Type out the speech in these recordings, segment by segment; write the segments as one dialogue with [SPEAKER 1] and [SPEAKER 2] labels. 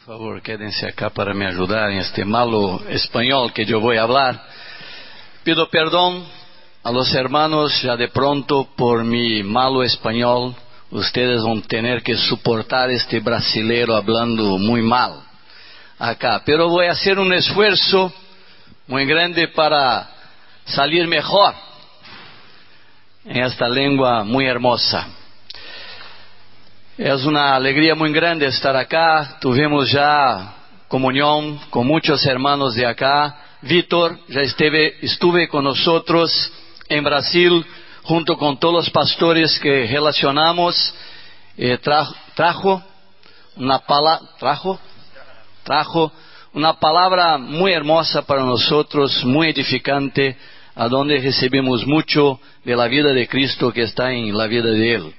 [SPEAKER 1] favor, quédense acá para me ayudar en este malo español que yo voy a hablar. Pido perdón a los hermanos ya de pronto por mi malo español. Ustedes van a tener que soportar este brasilero hablando muy mal acá. Pero voy a hacer un esfuerzo muy grande para salir mejor en esta lengua muy hermosa. Es una alegría muy grande estar acá. Tuvimos ya comunión con muchos hermanos de acá. Víctor ya estuve con nosotros en Brasil junto con todos los pastores que relacionamos. Trajo una palabra muy hermosa para nosotros, muy edificante, a donde recibimos mucho de la vida de Cristo que está en la vida de Él.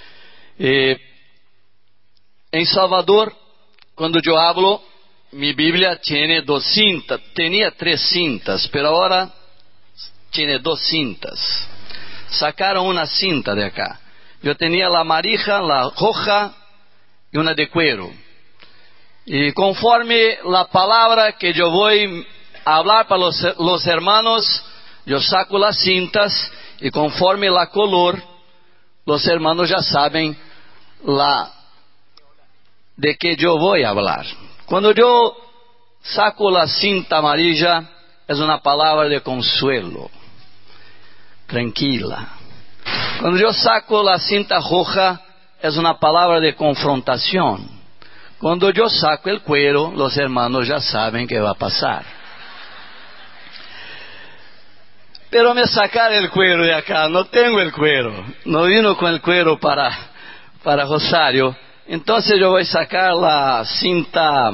[SPEAKER 1] En Salvador, cuando yo hablo, mi Biblia tiene 2 cintas, tenía 3 cintas, pero ahora tiene 2 cintas. Sacaron una cinta de acá. Yo tenía la amarilla, la roja y una de cuero. Y conforme la palabra que yo voy a hablar para los hermanos, yo saco las cintas y conforme la color, los hermanos ya saben de que yo voy a hablar. Cuando yo saco la cinta amarilla, es una palabra de consuelo, tranquila. Cuando yo saco la cinta roja, es una palabra de confrontación. Cuando yo saco el cuero, los hermanos ya saben qué va a pasar. Pero me sacaron el cuero de acá, no tengo el cuero, no vino con el cuero para Rosario. Entonces yo voy a sacar la cinta,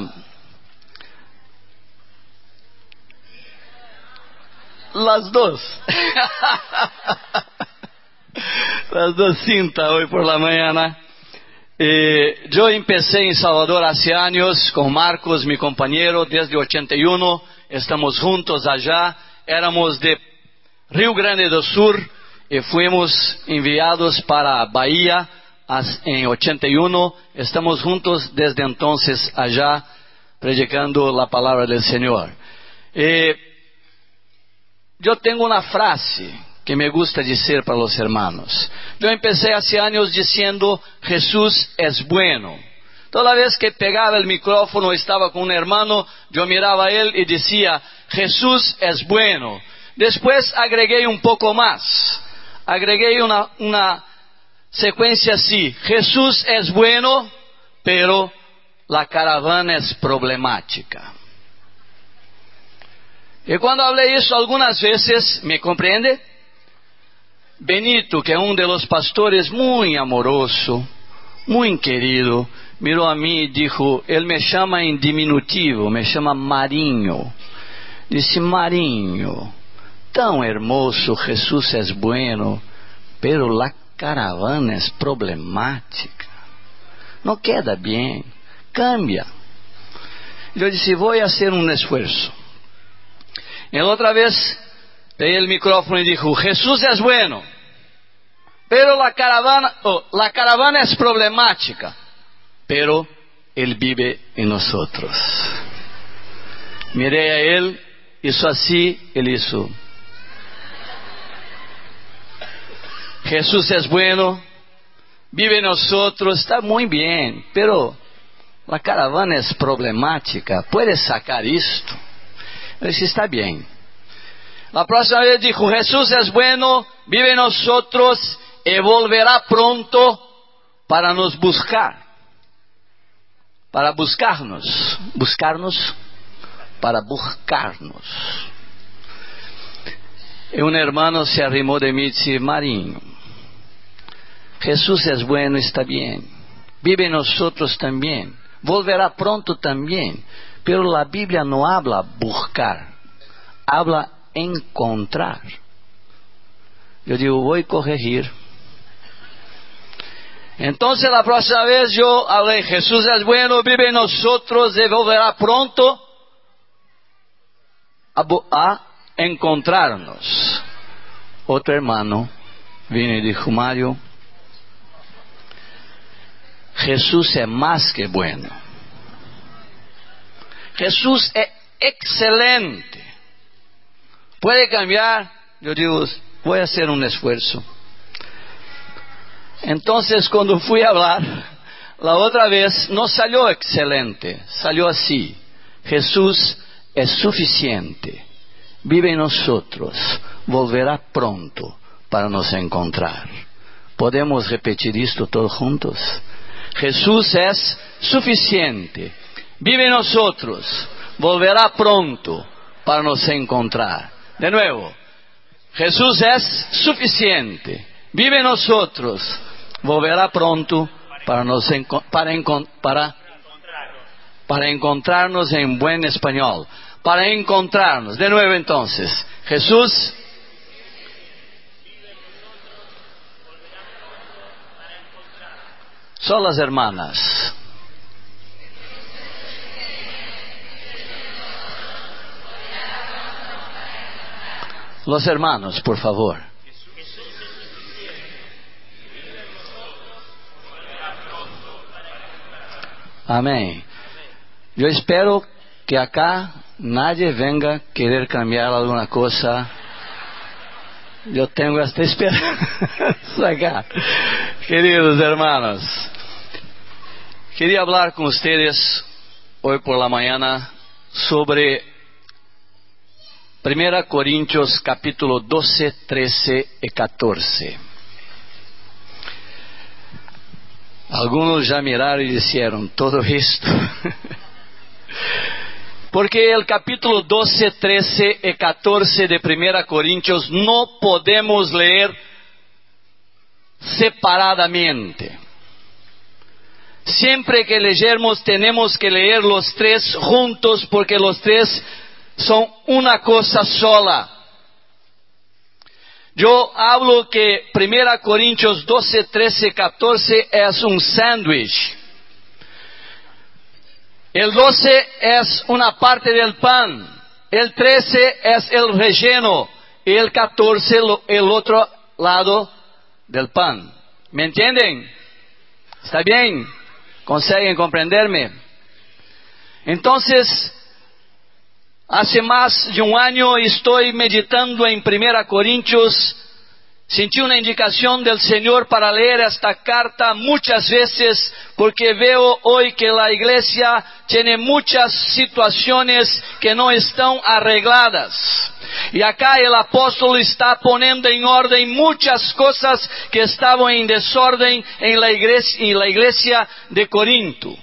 [SPEAKER 1] las dos, las 2 cintas hoy por la mañana. Yo empecé en Salvador hace años con Marcos, mi compañero, desde 81, estamos juntos allá, éramos de Rio Grande do Sur y fuimos enviados para Bahía en 81, estamos juntos desde entonces allá, predicando la palabra del Señor. Yo tengo una frase que me gusta decir para los hermanos. Yo empecé hace años diciendo, Jesús es bueno. Toda vez que pegaba el micrófono, estaba con un hermano, yo miraba a él y decía, Jesús es bueno. Después agregué un poco más, agregué una secuencia así, Jesús es bueno, pero la caravana es problemática. Y cuando hablé eso algunas veces, ¿me comprende? Benito, que es uno de los pastores muy amoroso, muy querido, miró a mí y dijo, él me llama en diminutivo, me llama Marinho. Dice, Marinho, tan hermoso, Jesús es bueno, pero la caravana es problemática, no queda bien, cambia. Yo dije, voy a hacer un esfuerzo. Y otra vez pegué el micrófono y dijo, Jesús es bueno, pero la caravana es problemática, pero Él vive en nosotros. Miré a Él, hizo así, Él hizo. Jesús es bueno, vive en nosotros, está muy bien, pero la caravana es problemática, ¿puedes sacar esto? Yo dije, está bien. La próxima vez dijo, Jesús es bueno, vive en nosotros y volverá pronto para nos buscar. Para buscarnos. Para buscarnos. Y un hermano se arrimó de mí y dice, Marinho, Jesús es bueno, está bien. Vive en nosotros también. Volverá pronto también. Pero la Biblia no habla buscar, habla encontrar. Yo digo, voy a corregir. Entonces la próxima vez yo hablé, Jesús es bueno, vive en nosotros y volverá pronto a encontrarnos. Otro hermano vino y dijo, Mario, Jesús es más que bueno. Jesús es excelente. ¿Puede cambiar? Yo digo, voy a hacer un esfuerzo. Entonces, cuando fui a hablar, la otra vez no salió excelente, salió así: Jesús es suficiente, vive en nosotros, volverá pronto para nos encontrar. ¿Podemos repetir esto todos juntos? Jesús es suficiente, vive en nosotros, volverá pronto para nos encontrar. De nuevo, Jesús es suficiente, vive en nosotros, volverá pronto para encontrarnos en buen español. Para encontrarnos. De nuevo entonces, Jesús son las hermanas. Los hermanos, por favor. Amén. Yo espero que acá nadie venga a querer cambiar alguna cosa. Yo tengo esta esperanza acá. Queridos hermanos, quería hablar con ustedes hoy por la mañana sobre 1 Corintios capítulo 12, 13 y 14. Algunos ya miraron y dijeron, todo esto. Porque el capítulo 12, 13 y 14 de 1 Corintios no podemos leer separadamente. Siempre que leyéramos tenemos que leer los tres juntos, porque los tres son una cosa sola. Yo hablo que 1 Corintios 12, 13, 14 es un sándwich. El 12 es una parte del pan, el 13 es el relleno y el 14 el otro lado del pan. ¿Me entienden? ¿Está bien? ¿Consiguen comprenderme? Entonces, hace más de un año estoy meditando en 1 Corintios. Sentí una indicación del Señor para leer esta carta muchas veces, porque veo hoy que la iglesia tiene muchas situaciones que no están arregladas. Y acá el apóstol está poniendo en orden muchas cosas que estaban en desorden en la iglesia de Corinto.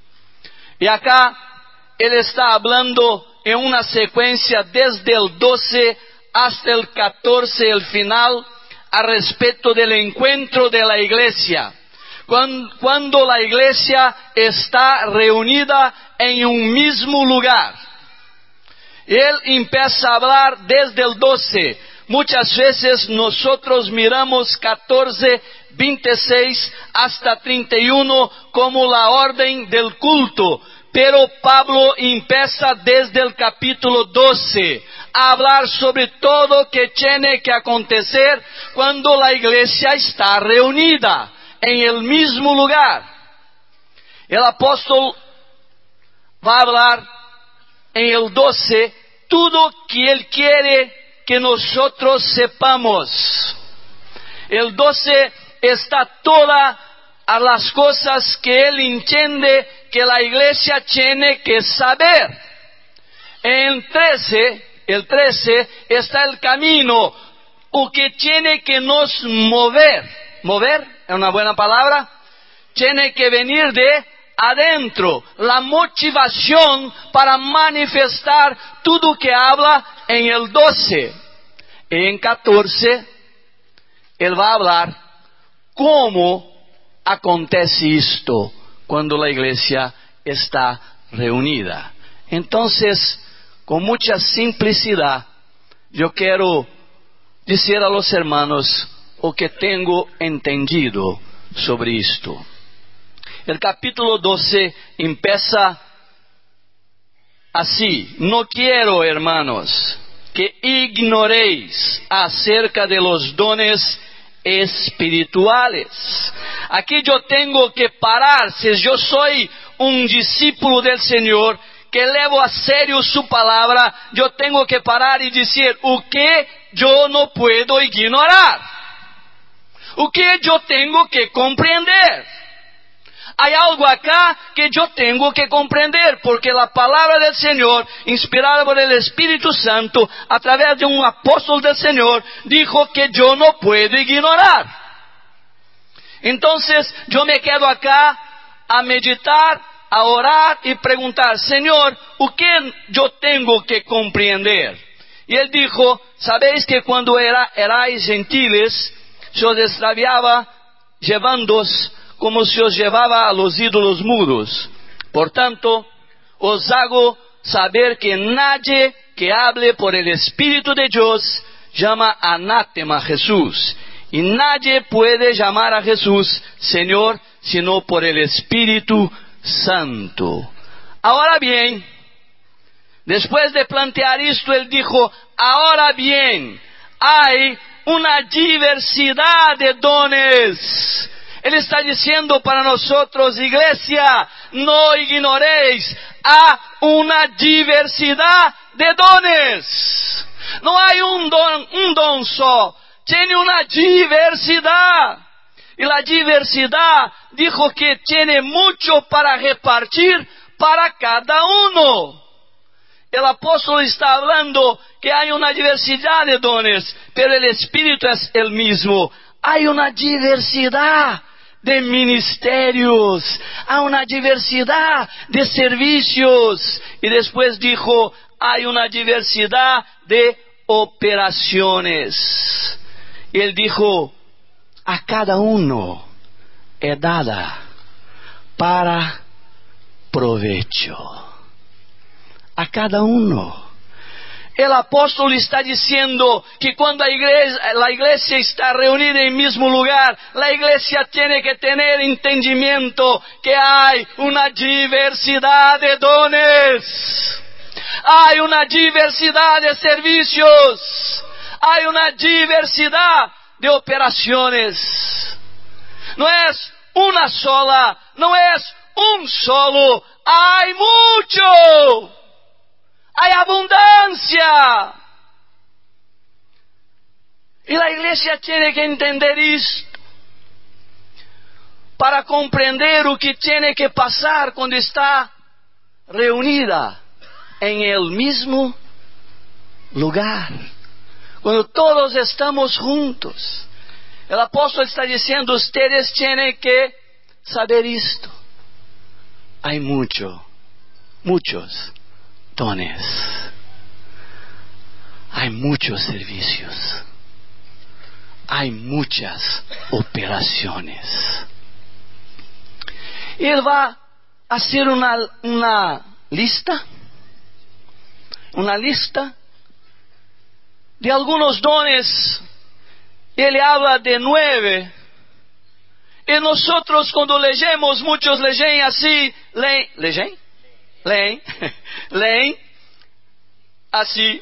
[SPEAKER 1] Y acá él está hablando en una secuencia desde el 12 hasta el 14, el final, a respecto del encuentro de la iglesia. Cuando la iglesia está reunida en un mismo lugar. Él empieza a hablar desde el 12. Muchas veces nosotros miramos 14, 26 hasta 31 como la orden del culto. Pero Pablo empieza desde el capítulo 12 a hablar sobre todo lo que tiene que acontecer cuando la iglesia está reunida en el mismo lugar. El apóstol va a hablar en el 12 todo que él quiere que nosotros sepamos. El 12 está toda a las cosas que él entiende que la iglesia tiene que saber. En el 13 está el camino, o que tiene que nos mover. ¿Mover es una buena palabra? Tiene que venir de adentro, la motivación para manifestar todo que habla en el 12. En 14, él va a hablar cómo acontece esto cuando la iglesia está reunida. Entonces, con mucha simplicidad, yo quiero decir a los hermanos o que tengo entendido sobre esto. El capítulo 12 empieza así: no quiero, hermanos, que ignoréis acerca de los dones espirituales. Aquí yo tengo que parar. Si yo soy un discípulo del Señor, que levo a sério sua palavra, eu tenho que parar e dizer o que eu não puedo ignorar, o que eu tenho que compreender. Há algo acá que eu tenho que compreender, porque a palavra do Senhor, inspirada por el Espírito Santo, a través de um apóstolo do Senhor, dijo que eu não puedo ignorar. Então, eu me quedo acá a meditar, a orar e perguntar: Senhor, o que eu tenho que compreender? E ele dijo: sabéis que quando erais gentiles, se os extraviava, llevando-os como se os llevava a los ídolos mudos. Portanto, os hago saber que nadie que hable por el Espírito de Deus llama anátema a Jesús. Y nadie puede llamar a Jesús Señor sino por el Espíritu Santo. Ahora bien, después de plantear esto, él dijo: ahora bien, hay una diversidad de dones. Él está diciendo para nosotros: iglesia, no ignoréis, hay una diversidad de dones. No hay un don só. Tiene una diversidad. Y la diversidad dijo que tiene mucho para repartir para cada uno. El apóstolo está hablando que hay una diversidad de dones, pero el Espíritu es el mismo. Hay una diversidad de ministerios, hay una diversidad de servicios. Y después dijo: hay una diversidad de operaciones. Y él dijo: a cada uno es dada para provecho. A cada uno. El apóstolo está diciendo que cuando la iglesia está reunida en el mismo lugar, la iglesia tiene que tener entendimiento que hay una diversidad de dones. Hay una diversidad de servicios. Hay una diversidad de operaciones. No es una sola, no es un solo, hay mucho. Hay abundancia. Y la iglesia tiene que entender esto para comprender o que tiene que pasar cuando está reunida en el mismo lugar. Cuando todos estamos juntos. El apóstolo está diciendo: ustedes tienen que saber esto. Hay muchos dones. Hay muchos servicios. Hay muchas operaciones. Él va a hacer una lista de algunos dones. Ele habla de 9. E nosotros cuando leemos, muchos leen así, leen así.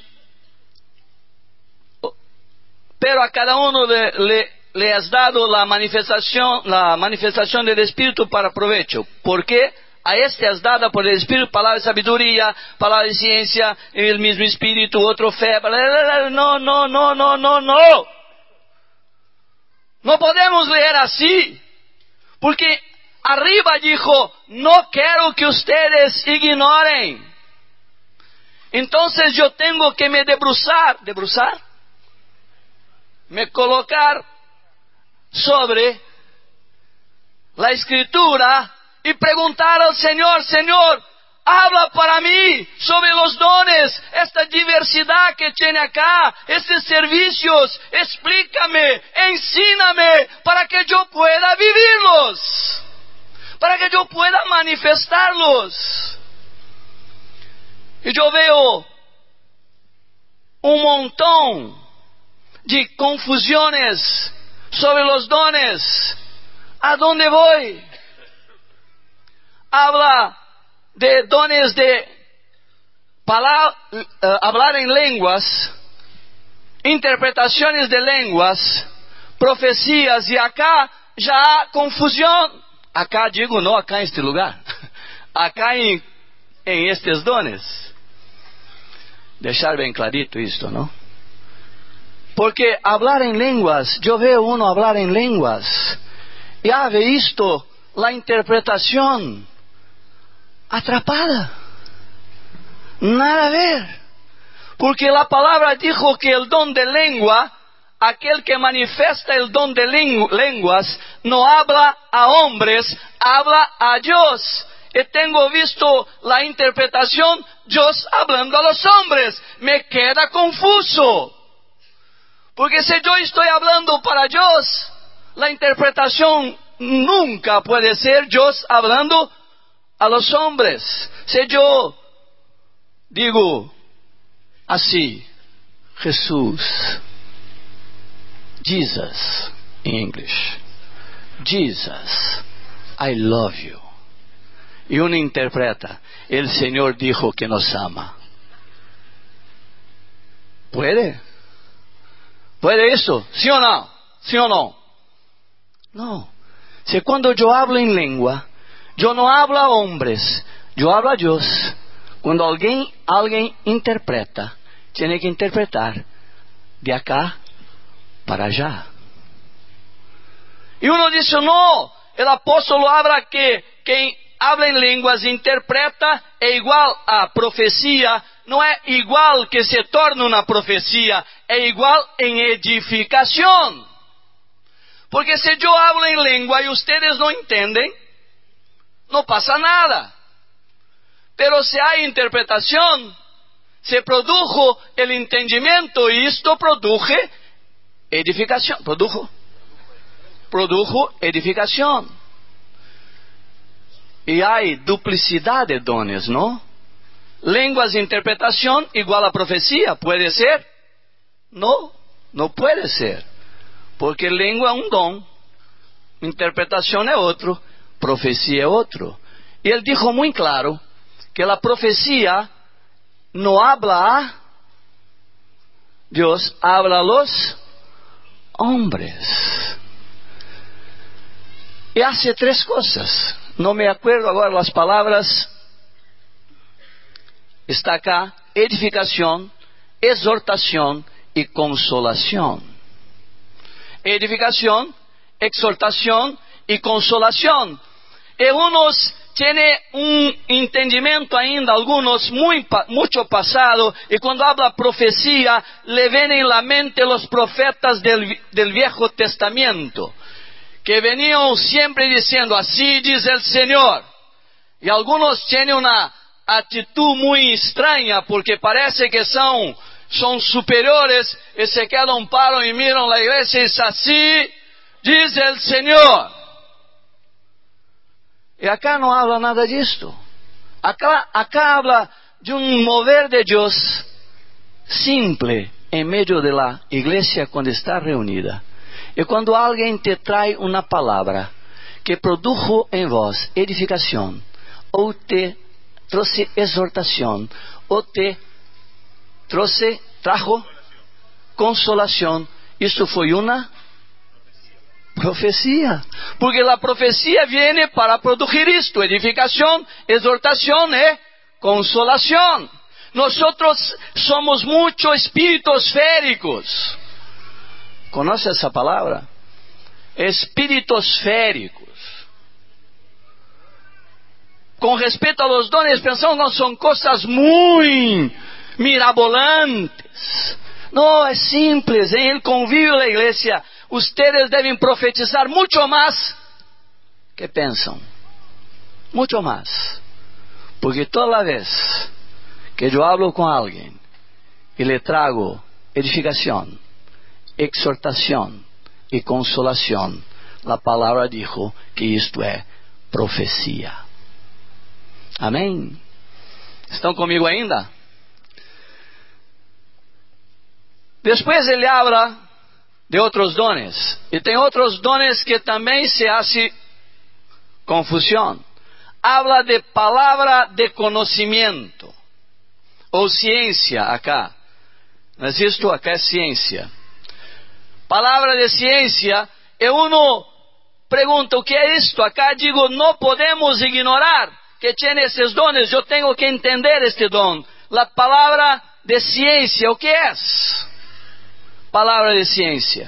[SPEAKER 1] Pero a cada uno le has dado la manifestación del Espíritu para provecho. ¿Por qué? A este has dado por el Espíritu palabra de sabiduría, palabra de ciencia, el mismo Espíritu, otro fe. No. No podemos leer así. Porque arriba dijo: no quiero que ustedes ignoren. Entonces yo tengo que me debruçar, me colocar sobre la Escritura y preguntar al Señor: Señor, habla para mí sobre los dones, esta diversidad que tiene acá, estos servicios, explícame, ensíname para que yo pueda vivirlos, para que yo pueda manifestarlos. Y yo veo un montón de confusiones sobre los dones. ¿A dónde voy? Habla de dones de hablar en lenguas, interpretaciones de lenguas, profecías, y acá ya hay confusión. Acá digo, no acá en este lugar, acá en em estes dones. Deixar bem clarito isto, não? Porque hablar em línguas, eu vejo uno hablar em línguas, e ha visto a interpretação atrapada. Nada a ver. Porque a palavra dijo que o dom de lengua, aquel que manifesta el don de lenguas, no habla a hombres, habla a Dios. Y tengo visto la interpretación, Dios hablando a los hombres. Me queda confuso. Porque si yo estoy hablando para Dios, la interpretación nunca puede ser Dios hablando a los hombres. Si yo digo así, Jesús, Jesus, in English, Jesus, I love you. Y uno interpreta, el Señor dijo que nos ama. ¿Puede? ¿Puede eso? ¿Sí o no? ¿Sí o no? No. Si cuando yo hablo en lengua, yo no hablo a hombres, yo hablo a Dios. Cuando alguien interpreta, tiene que interpretar de acá para allá. E uno dice, no, el apóstolo habla que quem habla em línguas e interpreta é igual a profecia. Não é igual que se torna uma profecia, é igual em edificação. Porque se eu hablo em língua e ustedes não entendem, não passa nada. Pero se há interpretação, se produjo el entendimiento e isto produce edificação. Produjo edificação. E há duplicidade de dones, não? Línguas e interpretação igual a profecia, pode ser? Não, não pode ser. Porque língua é um dom, interpretação é outro, profecia é outro. E ele dijo muito claro que a profecia não habla a Deus, habla a los hombres. E hace três coisas. Não me acuerdo agora as palavras. Está acá: edificação, exortação e consolação. Edificação, exortação e consolação. E uns têm entendimento ainda, algunos muito passado, e quando habla profecia, le ven en la mente los profetas del Viejo Testamento, que veniam sempre dizendo, assim diz o Senhor. E alguns têm uma atitude muito estranha, porque parece que são superiores, e se quedam, param e miram a igreja e dizem, assim diz o Senhor. E acá não habla nada disto. Acá habla de mover de Deus simple em meio de la igreja quando está reunida. E quando alguém te traz uma palavra que produjo em vós edificação, ou te trouxe exortação, ou te trajo consolação, isso foi uma profecia. Porque a profecia viene para produzir isto: edificação, exortação e consolação. Nós somos muito espiritosféricos. ¿Conoce essa palavra? Espiritosféricos. Com respeito a los dones, pensamos que são coisas muito mirabolantes. Não, é simples. Em el convívio da igreja, ustedes devem profetizar muito mais que pensam. Muito mais. Porque toda vez que eu hablo com alguém e le trago edificação, exortação e consolação, a palavra dijo que isto é profecia. Amém? Estão comigo ainda? Depois ele habla de outros dones. E tem outros dones que também se hace confusão. Habla de palavra de conhecimento, ou ciência acá. Mas isto acá é ciência. Palavra de ciência, e uno pergunta, o que é isto? Acá digo, não podemos ignorar que tiene esos dones, yo tengo que entender este don. La palabra de ciencia, ¿o qué es? Palabra de ciencia.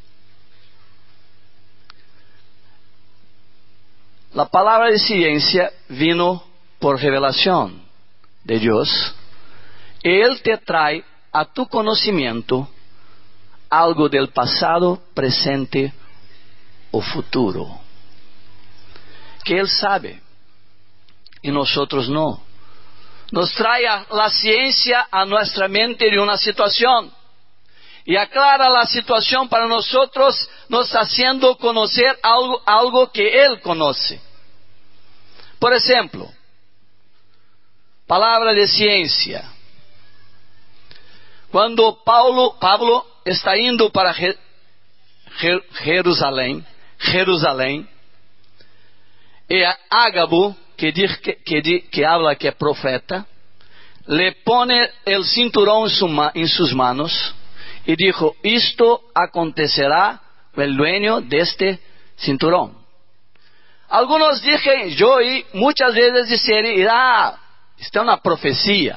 [SPEAKER 1] La palabra de ciencia vino por revelación de Dios. Él te trae a tu conocimiento algo del pasado, presente o futuro, que Él sabe y nosotros no. Nos trae la ciencia a nuestra mente de una situación y aclara la situación para nosotros, nos haciendo conocer algo que Él conoce. Por ejemplo, palabra de ciencia. Cuando Pablo está indo para Jerusalém, e Ágabo, que habla que é profeta, le pone el cinturón en sus manos y dijo, esto acontecerá el dueño de este cinturón. Algunos dicen, yo oí muchas veces decir, esta es una profecía.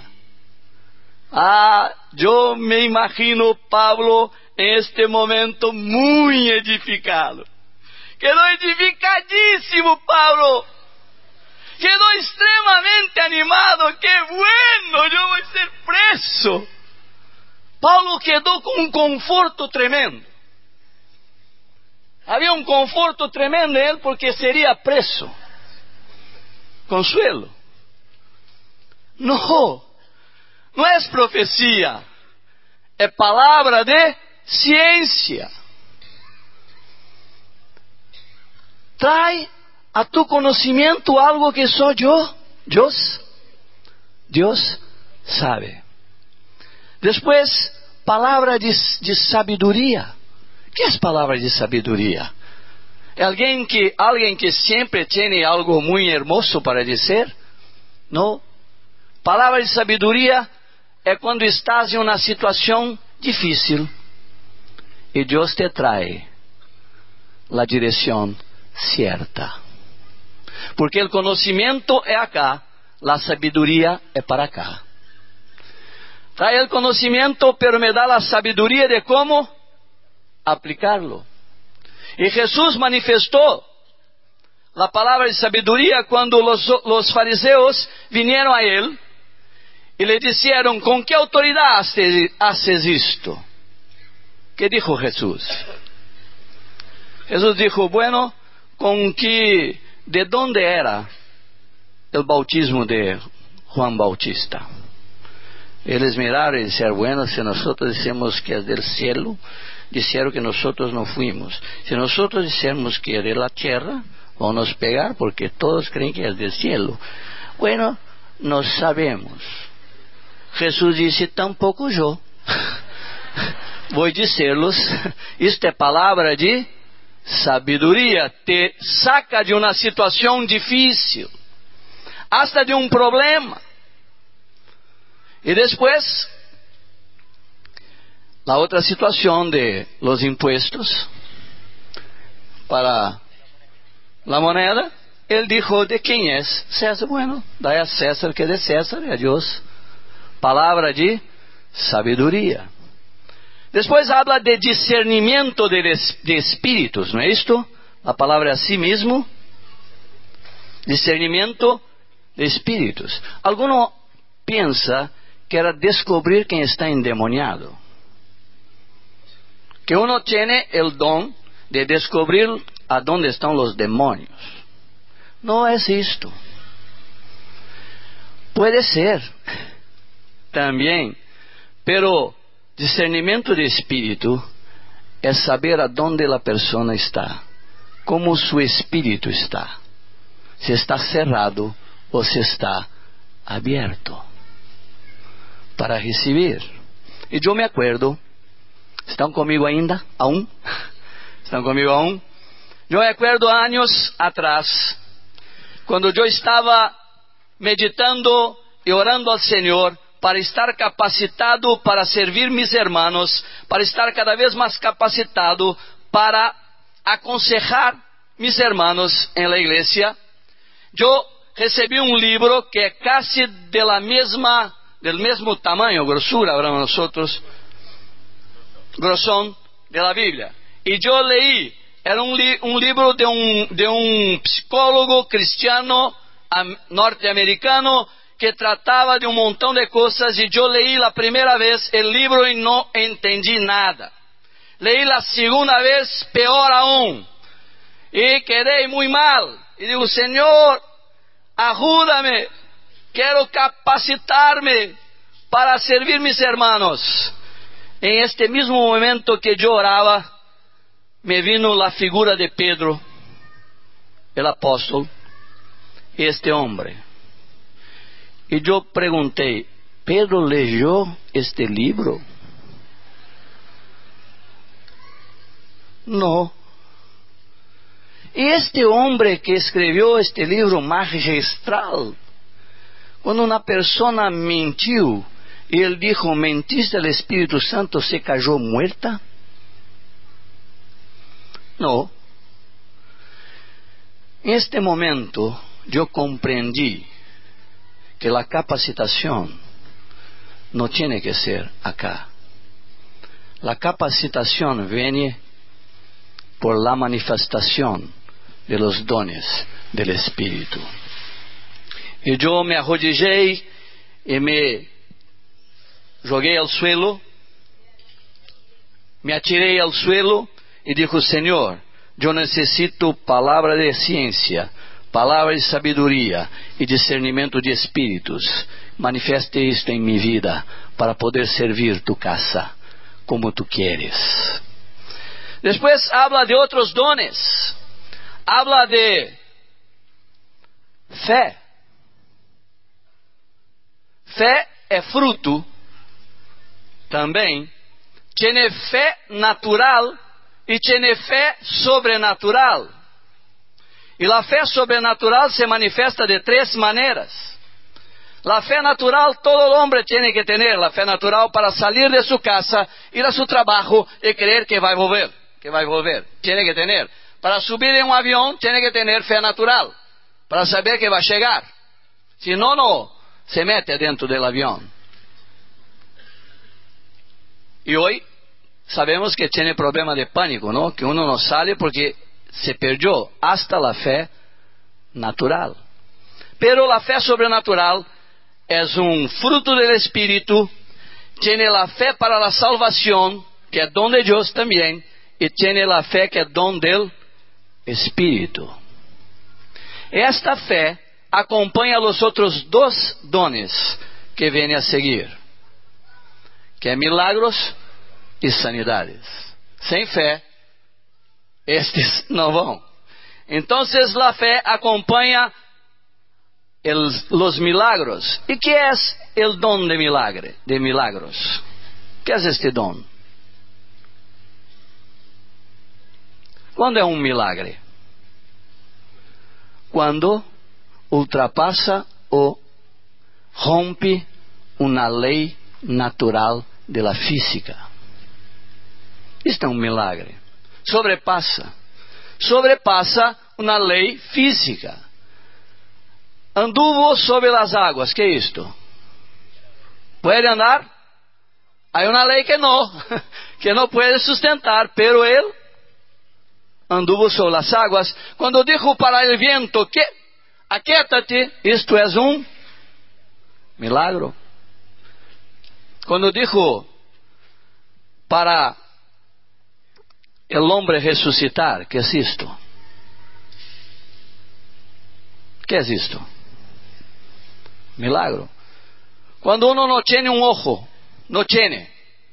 [SPEAKER 1] Yo me imagino Pablo en este momento muy edificado. Quedó edificadísimo Pablo. Quedó extremamente animado. ¡Qué bueno! Yo voy a ser preso. Pablo quedó con un conforto tremendo. Había un conforto tremendo en él porque sería preso. Consuelo. No es profecía. Es palabra de ciencia. Trae a tu conocimiento algo que soy yo. Dios sabe. Después, palabra de sabiduría. ¿Qué es palabra de sabiduría? ¿Alguien que siempre tiene algo muy hermoso para decir? No. Palabra de sabiduría es cuando estás en una situación difícil y Dios te trae la dirección cierta. Porque el conocimiento es acá, la sabiduría es para acá. Trae el conocimiento, pero me da la sabiduría de cómo aplicarlo. Y Jesús manifestó la palabra de sabiduría cuando los fariseos vinieron a él y le dijeron, ¿con qué autoridad haces esto? ¿Qué dijo Jesús? Jesús dijo, bueno, ¿de dónde era el bautismo de Juan Bautista? Ellos miraron y dijeron, bueno, si nosotros decimos que es del cielo, dijeron que nosotros no fuimos. Si nosotros decimos que es de la tierra, vamos a nos pegar porque todos creen que es del cielo. Bueno, no sabemos. Jesús dice, tampoco yo. Voy a decirlos, esta es palabra de sabiduría. Te saca de una situación difícil, hasta de un problema. Y después, la otra situación de los impuestos para la moneda, él dijo, ¿de quién es? César. Bueno, da a César que de César y a Dios. Palabra de sabiduría. Después habla de discernimiento de espíritus, ¿no es esto? La palabra así mismo. Discernimiento de espíritus. Alguno piensa que era descubrir quién está endemoniado. Que uno tiene el don de descubrir a dónde están los demonios. No es esto. Puede ser también, pero discernimiento de espíritu es saber a dónde la persona está, cómo su espíritu está, si está cerrado o si está abierto para recibir. Y yo me acuerdo, ¿están conmigo ainda? ¿Aún? ¿Están conmigo aún? Yo me acuerdo años atrás, cuando yo estaba meditando y orando al Señor para estar capacitado para servir mis hermanos, para estar cada vez más capacitado para aconsejar mis hermanos en la iglesia. Yo recebi um livro que é casi del mesmo tamanho, grossura, hablamos nosotros, grosón de la Biblia. E eu leí, era um livro de um psicólogo cristiano norte-americano que tratava de um montão de coisas, e eu leí a primeira vez o livro e não entendi nada. Leí a segunda vez, pior aún, e quedei muito mal. E digo, Senhor, ajuda-me, quero capacitar-me para servir mis hermanos. Em este mesmo momento que eu orava, me vino a figura de Pedro, el apóstolo, este homem. E eu perguntei, Pedro leu este livro? Não. E este homem que escreveu este livro magistral, quando uma pessoa mentiu, e ele dijo, mentiste, o Espírito Santo se cayó muerta? Não. En este momento, eu compreendi que a capacitação não tem que ser acá. A capacitação vem por la manifestação de los dones del Espírito. E eu me arrodillei e me joguei ao suelo, me atirei ao suelo e digo, Senhor, eu necessito palavra de ciência, palavra de sabedoria e discernimento de espíritos. Manifeste isto em minha vida para poder servir tu casa como tu queres. Depois habla de outros dones. Habla de fé. Fé é fruto também. Tiene fé natural e tiene fé sobrenatural. E a fé sobrenatural se manifesta de três maneiras. A fé natural todo homem tem que ter. A fé natural para sair de sua casa, ir a seu trabalho e crer que vai volver. Tiene que ter. Para subir em um avião, tem que ter fé natural, para saber que vai chegar. Se não se mete dentro do avião. E hoje, sabemos que tem problema de pânico, não? Que uno não sale porque se perdeu hasta a fé natural. Pero a fé sobrenatural é um fruto do Espírito, tem a fé para a salvação, que é dom de Deus também, e tem a fé que é dom del Espírito. Esta fé acompanha os outros dois dones que vêm a seguir, que é milagros e sanidades. Sem fé, estes não vão. Então, a fé acompanha os milagros. E que é o dom de milagros? Que é este dom? Quando é um milagre? Quando ultrapassa ou rompe uma lei natural da física. Isto é um milagre. Sobrepassa uma lei física. Anduvo sobre as águas. Que é isto? Pode andar? Há uma lei que não pode sustentar, pero ele anduvo sobre as águas. Quando dijo para o vento que aquietate, isto é um milagro. Quando dijo para o homem ressuscitar, que é isto? Que é isto? Milagro. Quando uno não tem um ojo, não tem,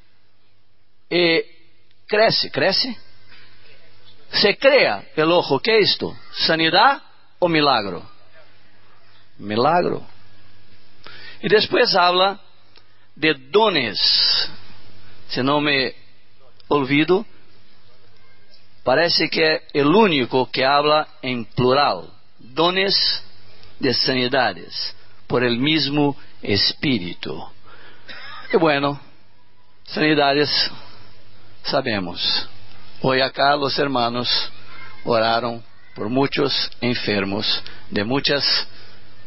[SPEAKER 1] e cresce. Se crea o ojo, que é isto? Sanidade ou milagro? Milagro. E depois habla de dones. Se não me olvido, parece que é o único que habla em plural. Dones de sanidades por el mismo Espírito. E bueno, sanidades sabemos. Hoy acá los hermanos oraron por muchos enfermos de muchas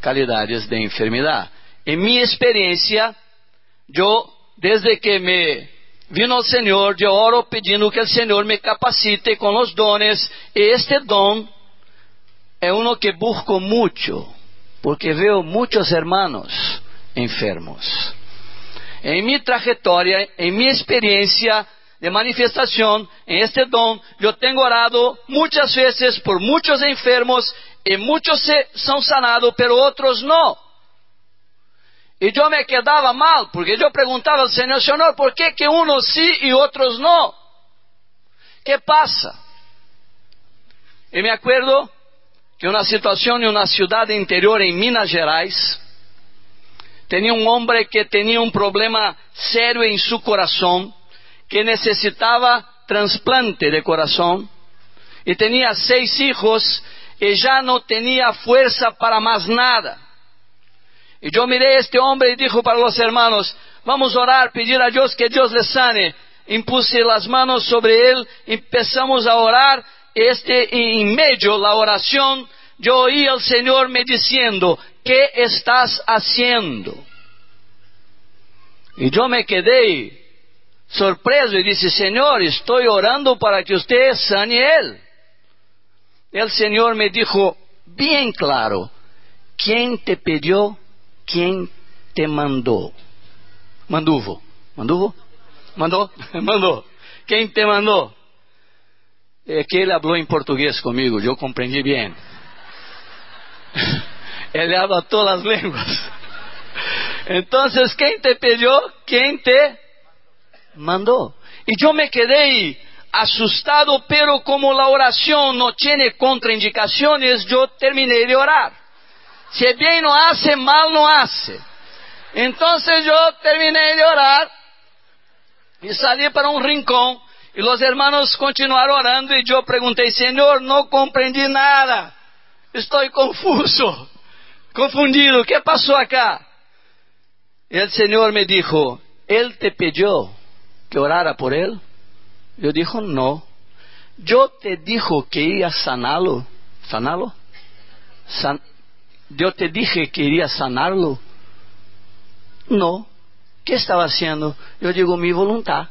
[SPEAKER 1] calidades de enfermedad. En mi experiencia, yo, desde que me vino el Señor, yo oro pidiendo que el Señor me capacite con los dones, y este don es uno que busco mucho, porque veo muchos hermanos enfermos. En mi trayectoria, en mi experiencia de manifestación en este don, yo tengo orado muchas veces por muchos enfermos, y muchos son sanados, pero otros no. Y yo me quedaba mal, porque yo preguntaba al Señor, Señor, ¿por qué que unos sí y otros no? ¿Qué pasa? Y me acuerdo que una situación en una ciudad interior en Minas Gerais, tenía un hombre que tenía un problema serio en su corazón, que necesitaba trasplante de corazón, y tenía 6 hijos, y ya no tenía fuerza para más nada. Y yo miré a este hombre y dijo para los hermanos, vamos a orar, pedir a Dios que Dios le sane. Impuse las manos sobre él, empezamos a orar, y en medio de la oración, yo oí al Señor me diciendo, ¿qué estás haciendo? Y yo me quedé sorpreso y dije, Señor, estoy orando para que usted sane él. El Señor me dijo, bien claro, ¿quién te pidió? ¿Quién te mandó? Mandó. ¿Quién te mandó? Es que él habló en portugués conmigo, yo comprendí bien. Él habla todas las lenguas. Entonces, ¿quién te pidió? ¿Quién te mandó? Y yo me quedé asustado, pero como la oración no tiene contraindicaciones, yo terminé de orar. Si bien no hace, mal no hace. Entonces yo terminé de orar y salí para un rincón, y los hermanos continuaron orando, y yo pregunté, Señor, no comprendí nada, estoy confuso, confundido, ¿qué pasó acá? Y el Señor me dijo, ¿Él te pidió que orara por él? Yo dije, no. Yo te dijo que iba a sanarlo. Yo te dije que iría a sanarlo. No. ¿Qué estaba haciendo? Yo digo, mi voluntad.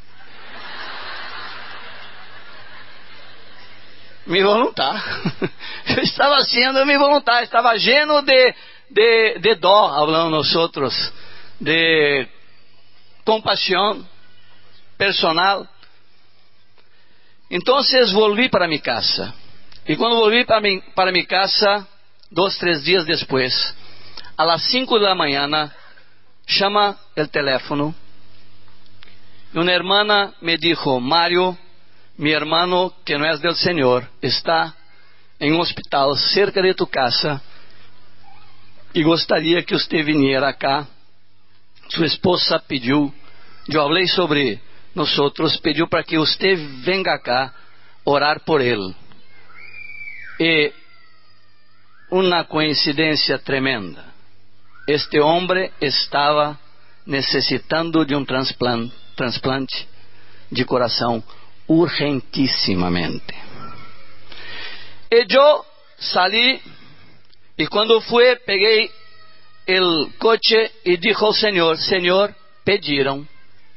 [SPEAKER 1] Mi voluntad. Yo estaba haciendo mi voluntad. Estaba lleno de dó, hablando nosotros, de compasión personal. Entonces volví para mi casa. Y cuando volví para mi casa, 2, 3 días después, a las 5 de la mañana, llama el teléfono. Y una hermana me dijo, Mario, mi hermano que no es del Señor, está en un hospital cerca de tu casa y gustaría que usted viniera acá. Su esposa pidió, yo hablé sobre nosotros, pidió para que usted venga acá orar por él. Y una coincidencia tremenda. Este hombre estaba necesitando de un trasplante de corazón urgentísimamente. Y yo salí, y cuando fui, pegué el coche y dijo al Señor, Señor, pidieron.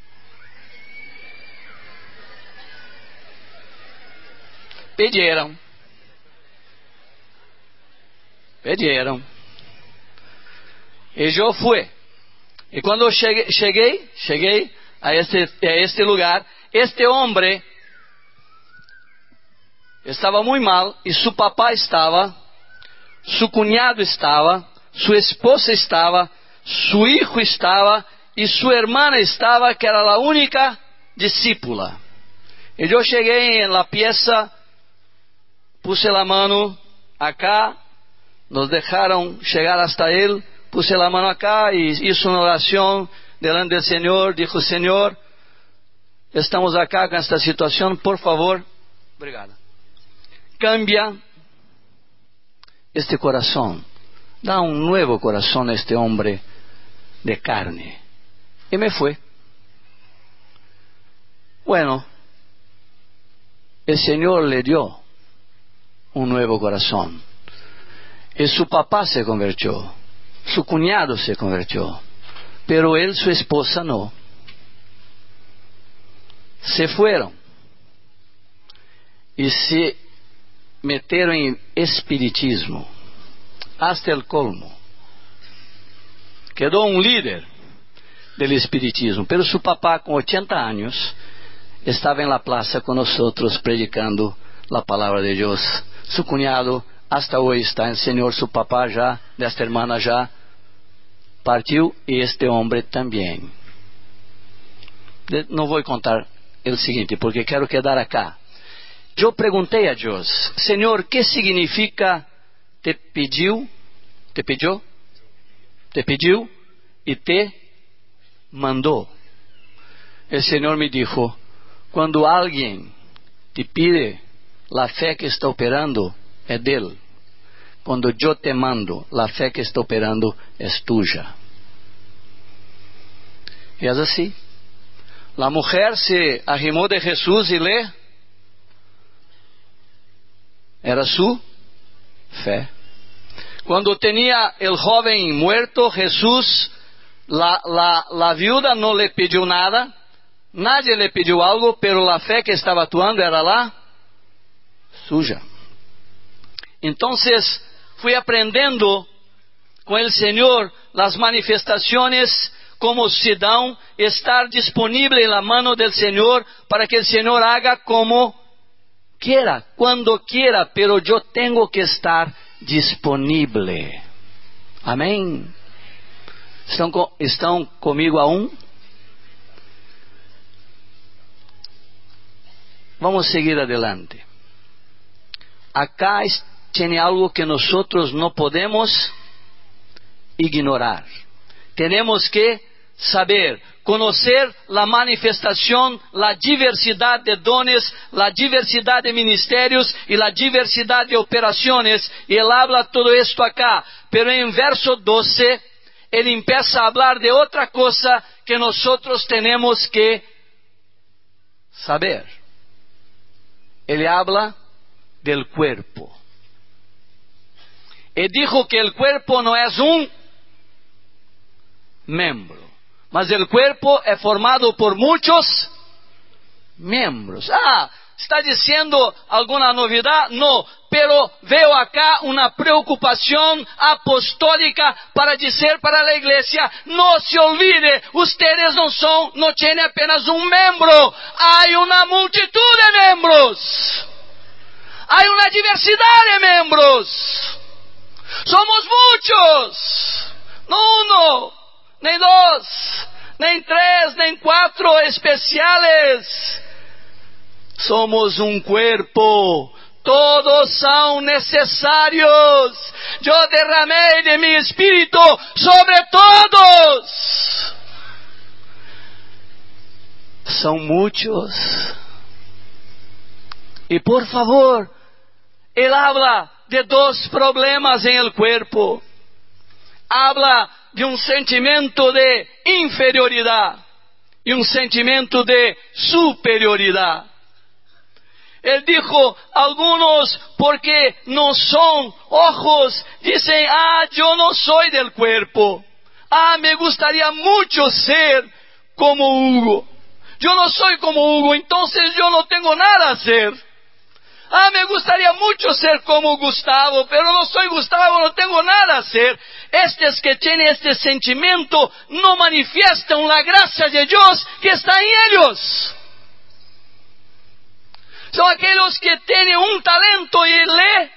[SPEAKER 1] E eu fui. E quando cheguei a este lugar, este homem estava muito mal, e seu papá estava, seu cunhado estava, sua esposa estava, seu hijo estava, e sua irmã estava, que era a única discípula. E eu cheguei na pieza, puse a mão acá, nos dejaron llegar hasta él, puse la mano acá y hizo una oración delante del Señor, dijo, Señor, estamos acá con esta situación, por favor, obrigado, cambia este corazón, da un nuevo corazón a este hombre de carne. Y me fue. Bueno, el Señor le dio un nuevo corazón. Y su papá se convirtió, su cuñado se convirtió, pero él, su esposa, no. Se fueron y se metieron en espiritismo hasta el colmo. Quedó un líder del espiritismo, pero su papá, con 80 años, estaba en la plaza con nosotros predicando la palabra de Dios. Su cuñado hasta hoy está en el Señor, su papá ya, de esta hermana ya partiu, y este hombre también. No voy a contar el siguiente, porque quiero quedar acá. Yo pregunté a Dios, Señor, ¿qué significa te pidió y te mandó? El Señor me dijo, cuando alguien te pide, la fe que está operando es de Él. Cuando yo te mando, la fe que está operando es tuya. Y es así. La mujer se arrimó de Jesús y era su fe. Cuando tenía el joven muerto, Jesús, la viuda no le pidió nada, nadie le pidió algo, pero la fe que estaba actuando era la suya. Entonces, fui aprendiendo con el Señor las manifestaciones, como se dan, estar disponible en la mano del Señor, para que el Señor haga como quiera, cuando quiera, pero yo tengo que estar disponible. Amén. ¿Están conmigo aún? Vamos a seguir adelante. Acá tiene algo que nosotros no podemos ignorar. Tenemos que saber, conocer la manifestación, la diversidad de dones, la diversidad de ministerios y la diversidad de operaciones. Y él habla todo esto acá. Pero en verso 12, él empieza a hablar de otra cosa que nosotros tenemos que saber. Él habla del cuerpo. Él dijo que el cuerpo no es un miembro, mas el cuerpo es formado por muchos miembros. ¿Está diciendo alguna novedad? No, pero veo acá una preocupación apostólica para decir para la iglesia, no se olvide, ustedes no tienen apenas un miembro, hay una multitud de miembros, hay una diversidad de miembros, somos muchos, no uno, nem 2, nem 3, nem 4 especiales. Somos um cuerpo. Todos são necessários. Eu derramei de mi espírito sobre todos. São muitos. E por favor, ele habla de 2 problemas em el cuerpo. Habla de um sentimento de inferioridade e um sentimento de superioridade. Ele dijo, algunos porque no son ojos, dicen, yo no soy del cuerpo. Me gustaría mucho ser como Hugo. Yo no soy como Hugo, entonces yo no tengo nada a hacer. Me gustaría mucho ser como Gustavo, pero no soy Gustavo, no tengo nada a hacer. Estes que tienen este sentimiento no manifiestan la gracia de Dios que está en ellos. Son aquellos que tienen un talento y le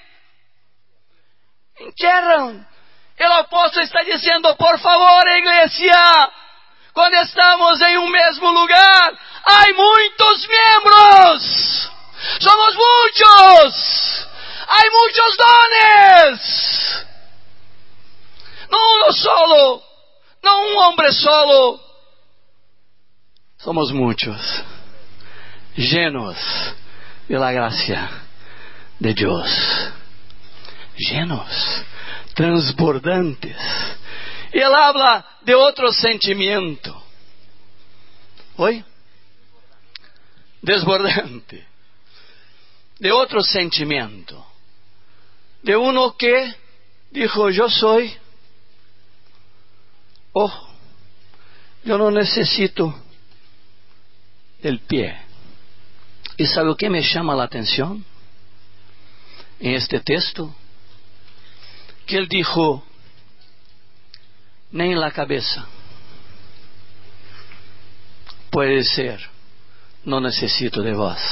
[SPEAKER 1] enterran. El apóstol está diciendo, por favor, iglesia, cuando estamos en un mismo lugar, hay muchos miembros. Somos muchos. Hay muchos dones. No uno solo. No un hombre solo. Somos muchos. Llenos de la gracia de Dios. Llenos. Transbordantes. Y él habla de otro sentimiento. ¿Oye? Desbordante. De otro sentimiento. De uno que dijo, yo soy. Oh, yo no necesito el pie. ¿Y sabe o que me llama la atención en este texto? Que él dijo, nem la cabeza. Puede ser, no necesito de vos.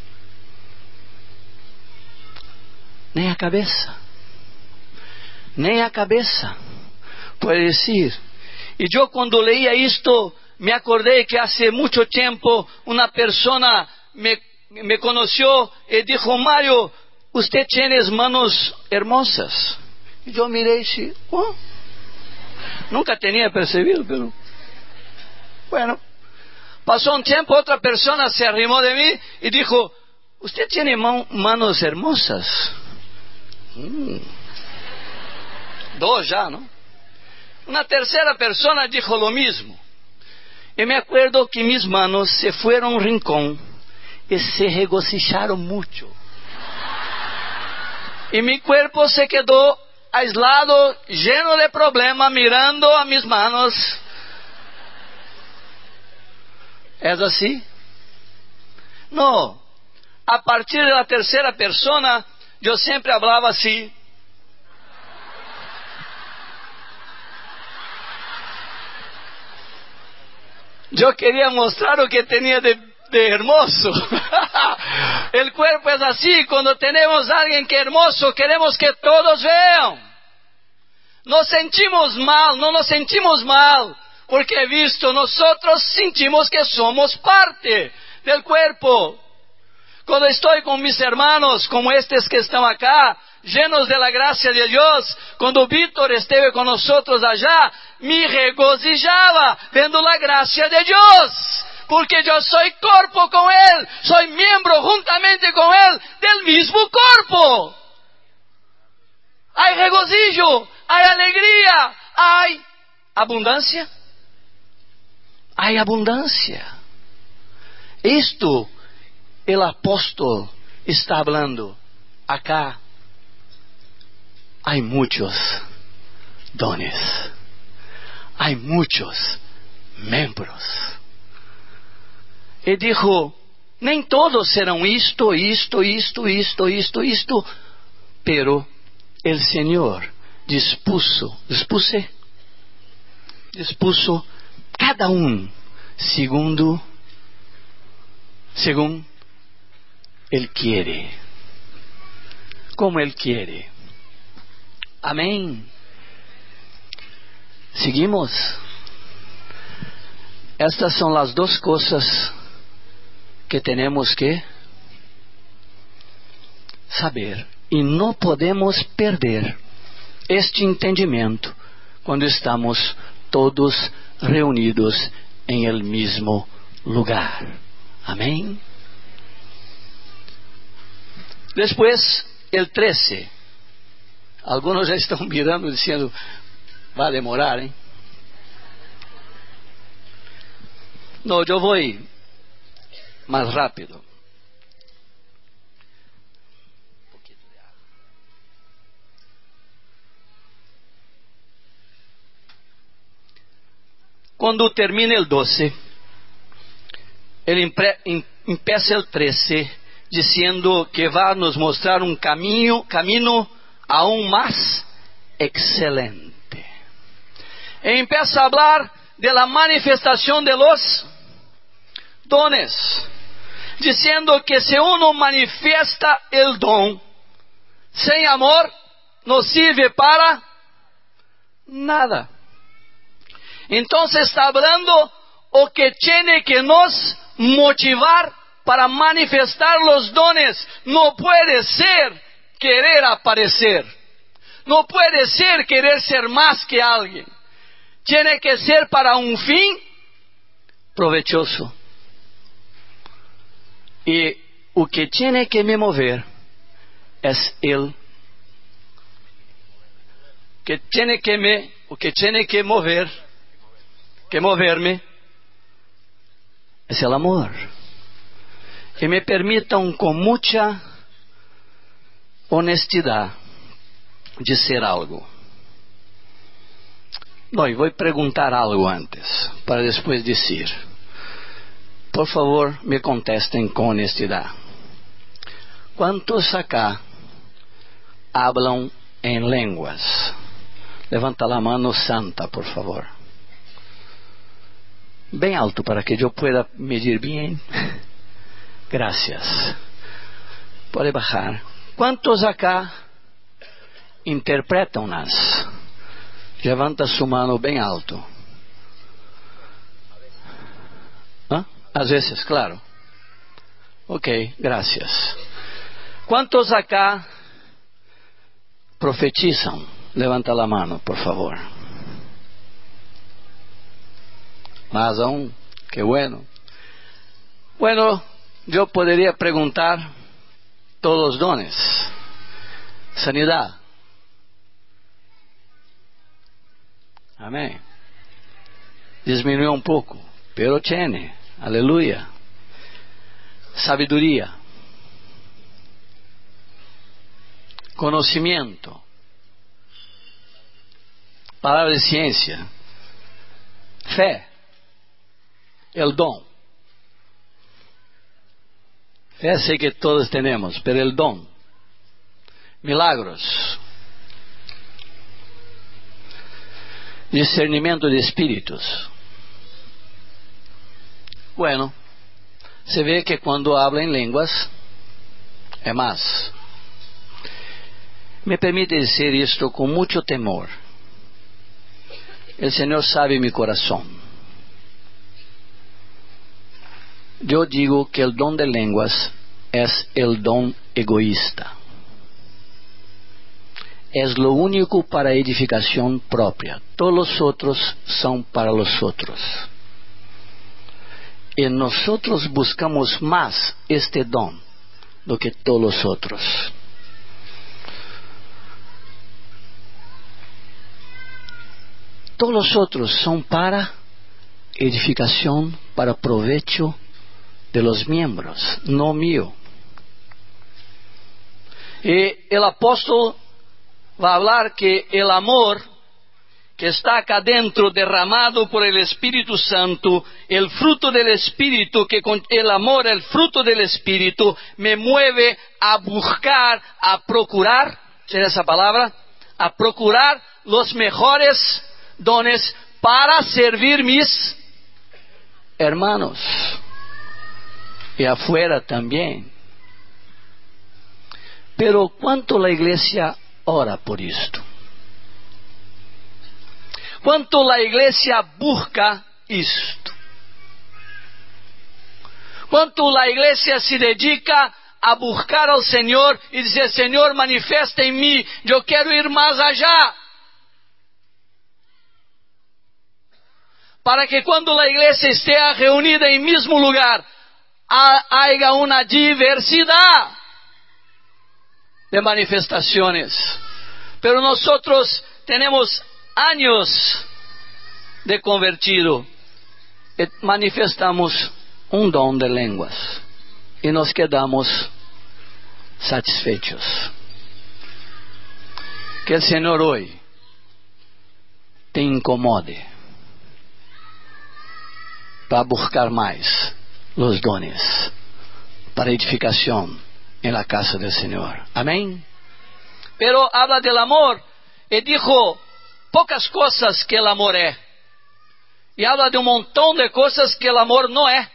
[SPEAKER 1] Nem a cabeça. Nem a cabeça. Puede decir. E eu, quando leía isto, me acordei que hace muito tempo uma pessoa me conheceu e dijo, Mario, usted tiene as manos hermosas. E eu mirei e disse, oh, nunca tinha percebido, pero bueno. Passou um tempo, outra pessoa se arrimou de mim e dijo, usted tiene manos hermosas. Dos já, não? Uma terceira pessoa dijo lo mismo. E me acuerdo que mis manos se fueron a un rincón e se regocijaron mucho. E mi cuerpo se quedó aislado, lleno de problemas, mirando a mis manos. ¿Es así? No. A partir de la tercera persona, yo siempre hablaba así. Yo quería mostrar lo que tenía de hermoso. El cuerpo es así, cuando tenemos a alguien que es hermoso, queremos que todos vean. Nos sentimos mal, no nos sentimos mal, porque he visto, nosotros sentimos que somos parte del cuerpo. Cuando estoy con mis hermanos, como estos que están acá, llenos de la gracia de Dios, cuando Víctor estuvo con nosotros allá, me regozijaba viendo la gracia de Dios, porque yo soy cuerpo con Él, soy miembro juntamente con Él del mismo cuerpo. Hay regozijo, hay alegría, hay abundancia. Hay abundancia. Esto el apóstol está hablando acá. Hay muchos dones. Hay muchos miembros. Ele dijo, nem todos serão isto, pero el Señor dispuso cada según Él quiere, como Él quiere. Amén. Seguimos. Estas son las dos cosas que tenemos que saber. E não podemos perder este entendimento quando estamos todos reunidos em el mismo lugar. Amém? Depois, el 13. Alguns já estão mirando dizendo, vai demorar, hein? Não, eu vou mais rápido. Quando termina o 12, ele empieza o 13 dizendo que vai nos mostrar caminho aún mais excelente. E empieza a falar de la manifestação de los dones, dizendo que se uno manifiesta el don sem amor, não sirve para nada. Então está falando o que tiene que nos motivar para manifestar los dones. No puede ser querer aparecer. No puede ser querer ser más que alguien. Tiene que ser para un fin provechoso. Y o que tiene que me mover es el que tiene que moverme es el amor. Que me permitam com muita honestidade dizer algo. Não, eu vou perguntar algo antes, para depois dizer. Por favor, me contestem com honestidade. Quantos acá hablam em línguas? Levanta a mão santa, por favor. Bem alto para que eu pueda medir bem. Gracias. Pode bajar. Quantos acá interpretam-nas? Levanta sua mão bem alto. Às vezes, claro. Ok, gracias. Quantos acá profetizam? Levanta a mão, por favor. Mais um, que bueno. Bueno, eu poderia perguntar todos os dones. Sanidade. Amém. Diminuiu um pouco, pero tiene. Aleluia. Sabedoria. Conhecimento. Palavra de ciência. Fé. El dom. Fé sei que todos temos, pero el dom. Milagros. Discernimento de espíritos. Bueno, se vê que quando habla em línguas é mais. Me permite dizer isto com muito temor. O Senhor sabe meu coração. Eu digo que o dom de línguas é o dom egoísta. É lo único para edificação própria. Todos os outros são para os outros. E nós buscamos mais este dom do que todos os outros. Todos os outros são para edificação, para provecho de los miembros, no mío. E o apóstolo vai falar que o amor que está acá dentro, derramado por el Espíritu Santo, el fruto del Espíritu, que con el amor, el fruto del Espíritu, me mueve a buscar, a procurar, ¿será esa palabra? A procurar los mejores dones para servir mis hermanos. Y afuera también. Pero ¿cuánto la iglesia ora por isto? Quanto a igreja busca isto? Quanto a igreja se dedica a buscar ao Senhor e dizer: Senhor, manifesta em mim, eu quero ir mais allá. Para que quando a igreja esteja reunida em mesmo lugar, haja uma diversidade de manifestações. Pero nós temos anos de convertido e manifestamos um dom de línguas e nos quedamos satisfeitos. Que o Senhor hoje te incomode para buscar mais os dones para edificação em la casa do Senhor. Amém? Pero habla del amor e dijo poucas coisas que o amor é. E habla de um montão de coisas que o amor não é.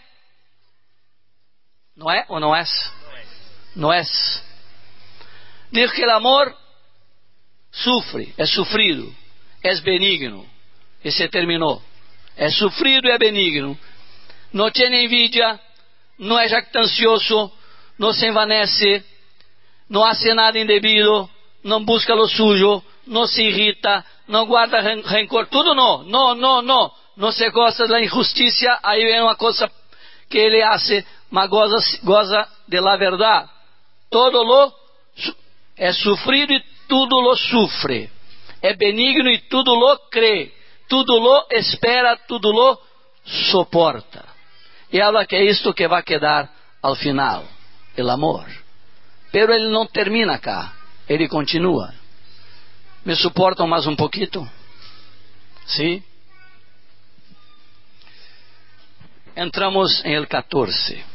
[SPEAKER 1] Não é ou não é? Não é. Diz que o amor sufre, é sofrido, é benigno. E se terminou. É sofrido e é benigno. Não tem envidia, não é jactancioso, não se envanece, não hace nada indebido, não busca lo suyo, não se irrita, não guarda rancor, tudo não se gosta da injustiça. Aí vem uma coisa que ele hace, mas goza de la verdade. Todo lo é sofrido e tudo lo sufre, é benigno e tudo lo crê, tudo lo espera, tudo lo soporta. E habla que é isto que vai quedar ao final, o amor. Pero ele não termina cá, ele continua. ¿Me soportan más un poquito? ¿Sí? Entramos en el 14.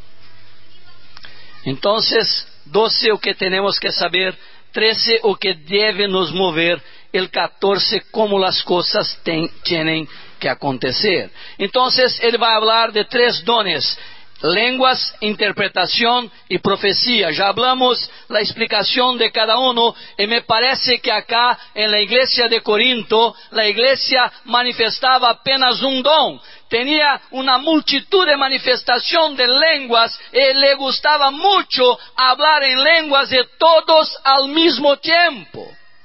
[SPEAKER 1] Entonces, 12 o que tenemos que saber, 13 o que debe nos mover, el 14 como las cosas tienen que acontecer. Entonces, él va a hablar de 3 dones: lenguas, interpretación y profecía. Ya hablamos la explicación de cada uno, y me parece que acá en la iglesia de Corinto, la iglesia manifestaba apenas un don. Tenía una multitud de manifestación de lenguas, y le gustaba mucho hablar en lenguas de todos al mismo tiempo.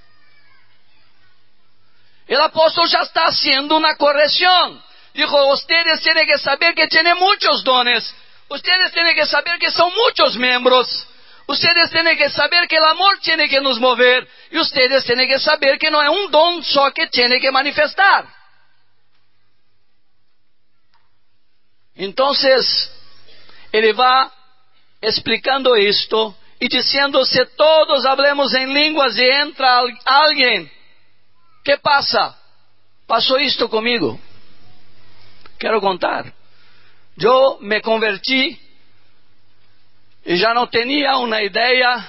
[SPEAKER 1] El apóstol ya está haciendo una corrección. Dijo, ustedes tienen que saber que tienen muchos dones. Ustedes tienen que saber que son muchos miembros. Ustedes tienen que saber que el amor tiene que nos mover. Y ustedes tienen que saber que no es un don só que tiene que manifestar. Entonces, él va explicando esto y diciendo, si todos hablemos en lenguas y entra alguien, ¿qué pasa? Pasó esto conmigo. Quiero contar. Yo me convertí y ya no tenía una idea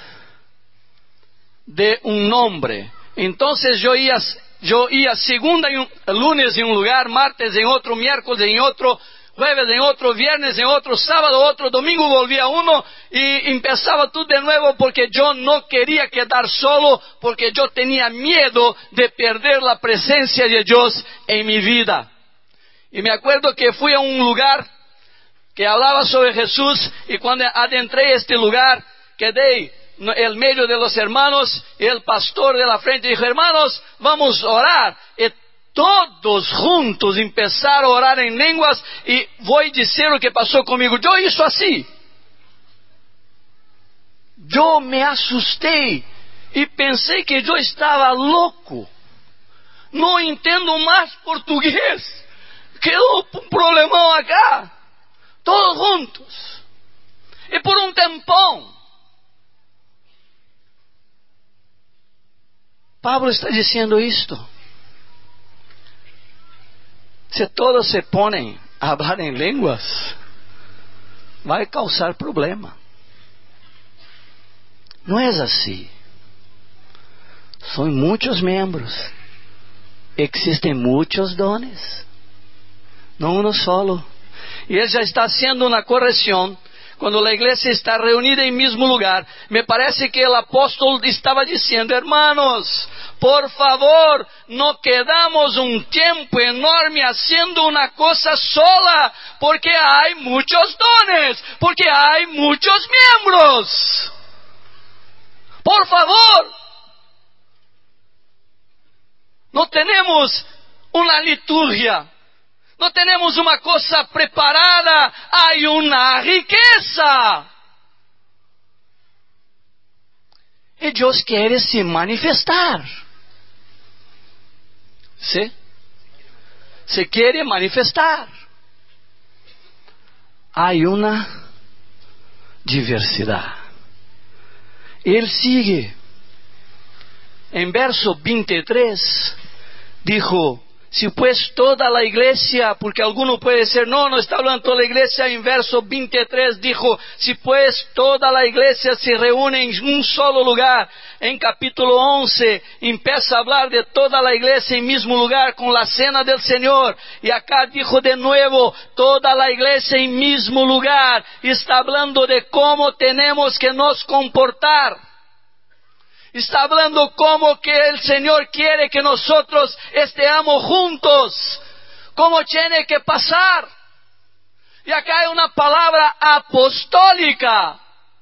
[SPEAKER 1] de un nombre. Entonces yo iba segunda lunes en un lugar, martes en otro, miércoles en otro, jueves en otro, viernes en otro, sábado otro, domingo volvía a uno y empezaba todo de nuevo, porque yo no quería quedar solo, porque yo tenía miedo de perder la presencia de Dios en mi vida. Y me acuerdo que fui a un lugar que hablaba sobre Jesús, y cuando adentré este lugar, quedé en el medio de los hermanos, y el pastor de la frente dijo, hermanos, vamos a orar. Y todos juntos empezaron a orar en lenguas, y voy a decir lo que pasó conmigo. Yo hice así. Yo me asusté y pensé que yo estaba loco. No entiendo más portugués. Quedó un problemão acá. Todos juntos. Y por un tempón. Pablo está diciendo esto. Si todos se ponen a hablar en lenguas, va a causar problema. No es así. Son muchos miembros. Existen muchos dones. No uno solo. Y él ya está haciendo una corrección. Cuando la iglesia está reunida en el mismo lugar, me parece que el apóstol estaba diciendo, hermanos, por favor, no quedamos un tiempo enorme haciendo una cosa sola, porque hay muchos dones, porque hay muchos miembros. Por favor, no tenemos una liturgia. No tenemos una cosa preparada, hay una riqueza. Y Dios quiere se manifestar. ¿Sí? Se quiere manifestar. Hay una diversidad. Él sigue. En verso 23, dijo, si pues toda la iglesia, porque alguno puede decir, no está hablando toda la iglesia. En verso 23 dijo, si pues toda la iglesia se reúne en un solo lugar. En capítulo 11 empieza a hablar de toda la iglesia en mismo lugar con la cena del Señor. Y acá dijo de nuevo, toda la iglesia en mismo lugar. Está hablando de cómo tenemos que nos comportar. Está hablando como que el Señor quiere que nosotros estemos juntos. Cómo tiene que pasar. Y acá hay una palabra apostólica.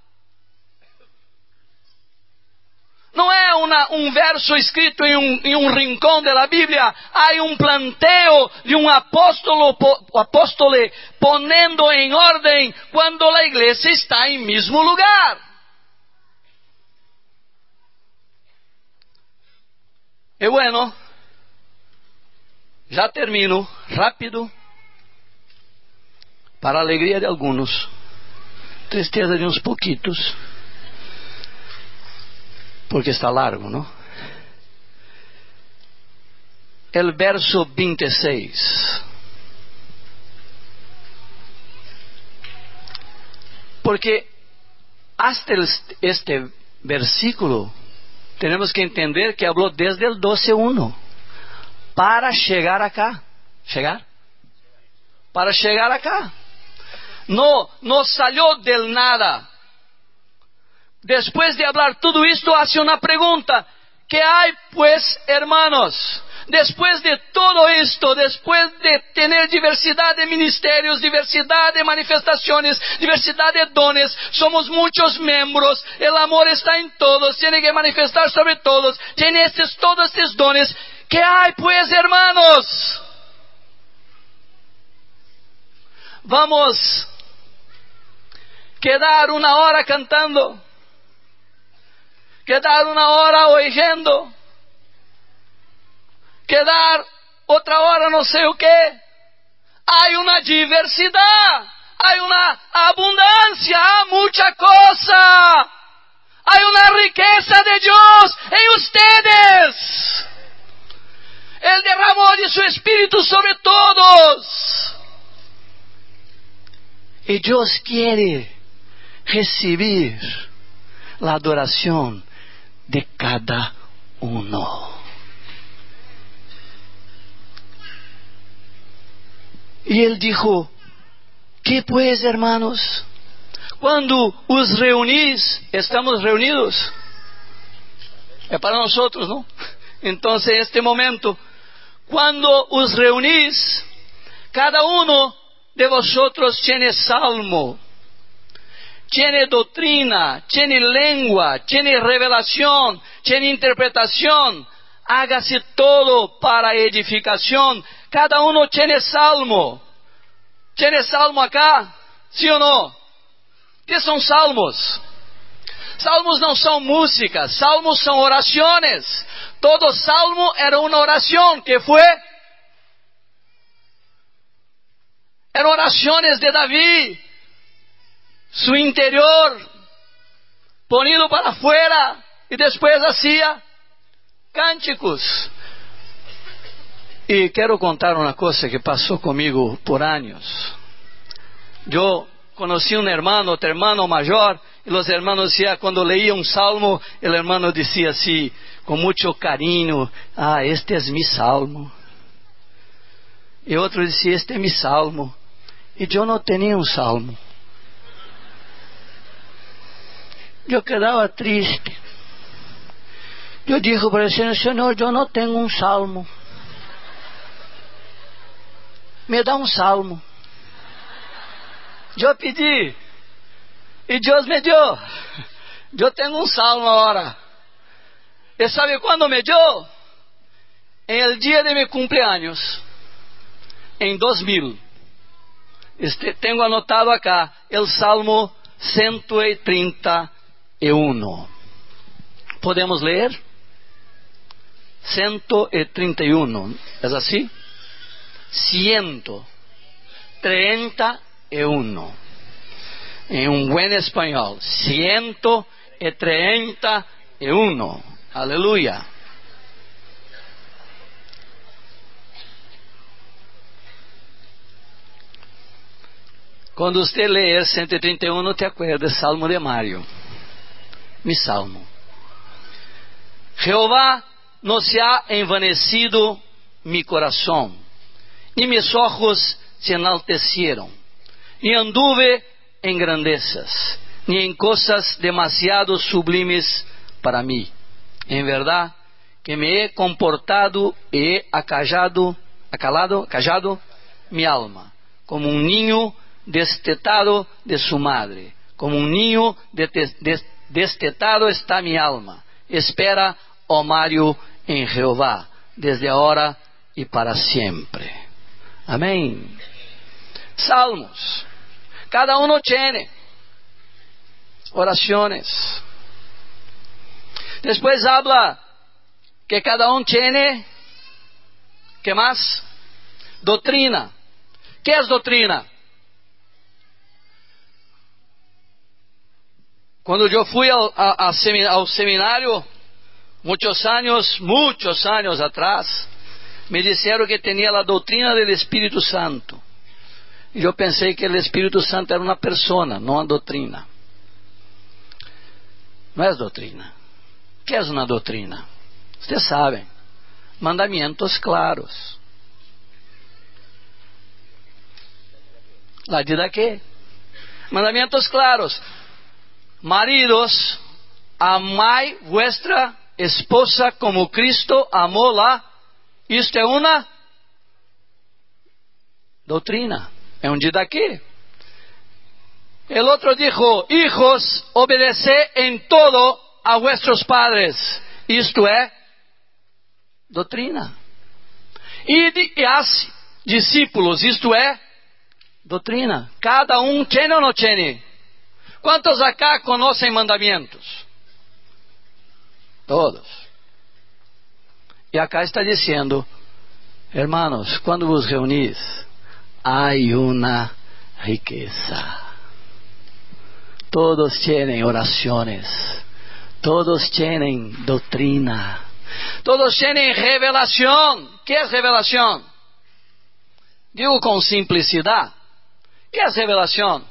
[SPEAKER 1] No es un verso escrito en un rincón de la Biblia. Hay un planteo de un apóstol poniendo en orden cuando la iglesia está en el mismo lugar. Y bueno, ya termino, rápido, para alegría de algunos, tristeza de unos poquitos, porque está largo, ¿no? el verso 26. Porque hasta este versículo tenemos que entender que habló desde el 12:1 para llegar acá. Para llegar acá. No salió del nada. Después de hablar todo esto, hace una pregunta. ¿Qué hay pues, hermanos? Después de todo esto, después de tener diversidad de ministerios, diversidad de manifestaciones, diversidad de dones, somos muchos miembros, el amor está en todos, tiene que manifestar sobre todos, tiene todos estos dones. ¿Qué hay pues, hermanos? Vamos a quedar una hora cantando, quedar una hora oyendo, quedar otra hora no sé o qué. Hay una diversidad, hay una abundancia, hay mucha cosa, hay una riqueza de Dios en ustedes. Él derramó de su Espíritu sobre todos. Y Dios quiere recibir la adoración de cada uno. Y Él dijo, ¿qué pues, hermanos? Cuando os reunís, estamos reunidos. Es para nosotros, ¿no? Entonces, este momento, cuando os reunís, cada uno de vosotros tiene salmo, tiene doctrina, tiene lengua, tiene revelación, tiene interpretación. Hágase todo para edificación. Cada uno tiene salmo. ¿Tiene salmo acá? ¿Sí o no? ¿Qué son salmos? Salmos não são músicas, salmos são orações. Todo salmo era uma oração, que foi? Eram orações de Davi, su interior, ponido para afuera, e depois hacía cânticos. E quero contar uma coisa que passou comigo por anos. Eu conheci um irmão, outro irmão maior, e os irmãos diziam, quando leía um salmo, o irmão dizia assim, com muito carinho, este é mi salmo. E outro dizia, este é mi salmo. E eu não tinha um salmo. Eu quedava triste. Eu disse para o Senhor, Senhor, eu não tenho um salmo. Me dá um salmo. Eu pedi. E Deus me deu. Eu tenho um salmo agora. E sabe quando me deu? Em el dia de meu cumpleaños. Em 2000. Tenho anotado acá. El Salmo 131. Podemos ler? 131. É assim? 131. Em um bom espanhol. 131. Aleluia. Quando você lê 131, te acuerda, Salmo de Mário. Mi salmo. Jehová, no se ha envanecido mi corazón, ni mis ojos se enaltecieron, ni anduve en grandezas, ni en cosas demasiado sublimes para mí. En verdad que me he comportado y he acallado mi alma, como un niño destetado de su madre, como un niño destetado está mi alma. Espera, oh Mário, en Jehová, desde ahora y para siempre. Amén. Salmos. Cada uno tiene oraciones. Después habla que cada uno tiene, ¿qué más? Doutrina. ¿Qué es doutrina? Quando eu fui ao seminário, muitos anos atrás, Me disseram que tinha a doutrina do Espírito Santo. E eu pensei que o Espírito Santo era uma persona, não uma doutrina. Não é doutrina. O que é uma doutrina? Vocês sabem. Mandamentos claros. Lá de daqui. Mandamentos claros. Maridos, amai vuestra esposa como Cristo amou-la. Isto é uma doutrina. É um de daqui. El outro dijo: hijos, obedeced em todo a vuestros padres. Isto é doutrina. E as discípulos, isto é doutrina. Cada um tem ou não tem? Quantos acá conhecem mandamentos? Todos. E acá está dizendo: hermanos, quando vos reunis, há uma riqueza. Todos têm orações, todos têm doutrina, todos têm revelação. O que é revelação? Digo com simplicidade. O que é revelação?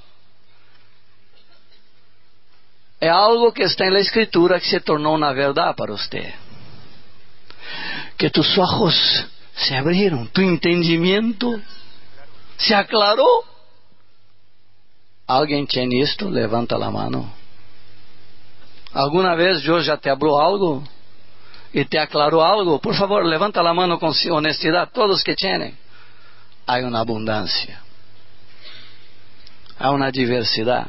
[SPEAKER 1] É algo que está na Escritura que se tornou na verdade para você. Que tus ojos se abriram, tu entendimento se aclarou. Alguém tem isto? Levanta a mão. Alguma vez Deus já te abriu algo? E te aclarou algo? Por favor, levanta a mão com honestidade. Todos que têm. Há uma abundância. Há uma diversidade.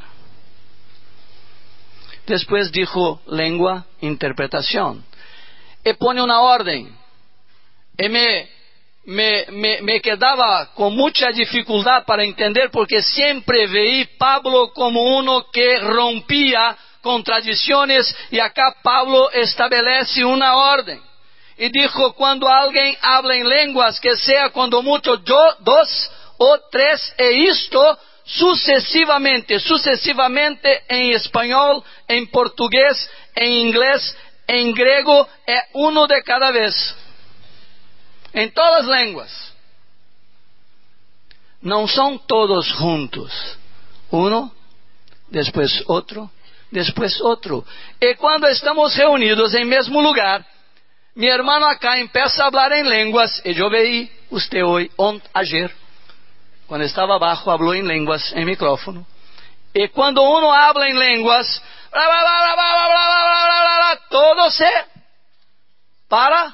[SPEAKER 1] Depois dijo língua, interpretação. E põe uma ordem. E me quedava com muita dificuldade para entender, porque sempre vi Pablo como uno que rompia com tradições, e acá Pablo estabelece uma ordem. E dijo: quando alguém habla em línguas, que seja quando muito dos ou três, e isto sucessivamente em espanhol, em português, em inglês, em grego, é uno de cada vez. Em todas as línguas. Não são todos juntos. Uno, depois outro, depois outro. E quando estamos reunidos em mesmo lugar, meu irmão acá empieza a falar em línguas, e eu vi usted hoje, ayer, quando estava abaixo, falou em línguas, em micrófono. E quando uno habla em línguas, todo se para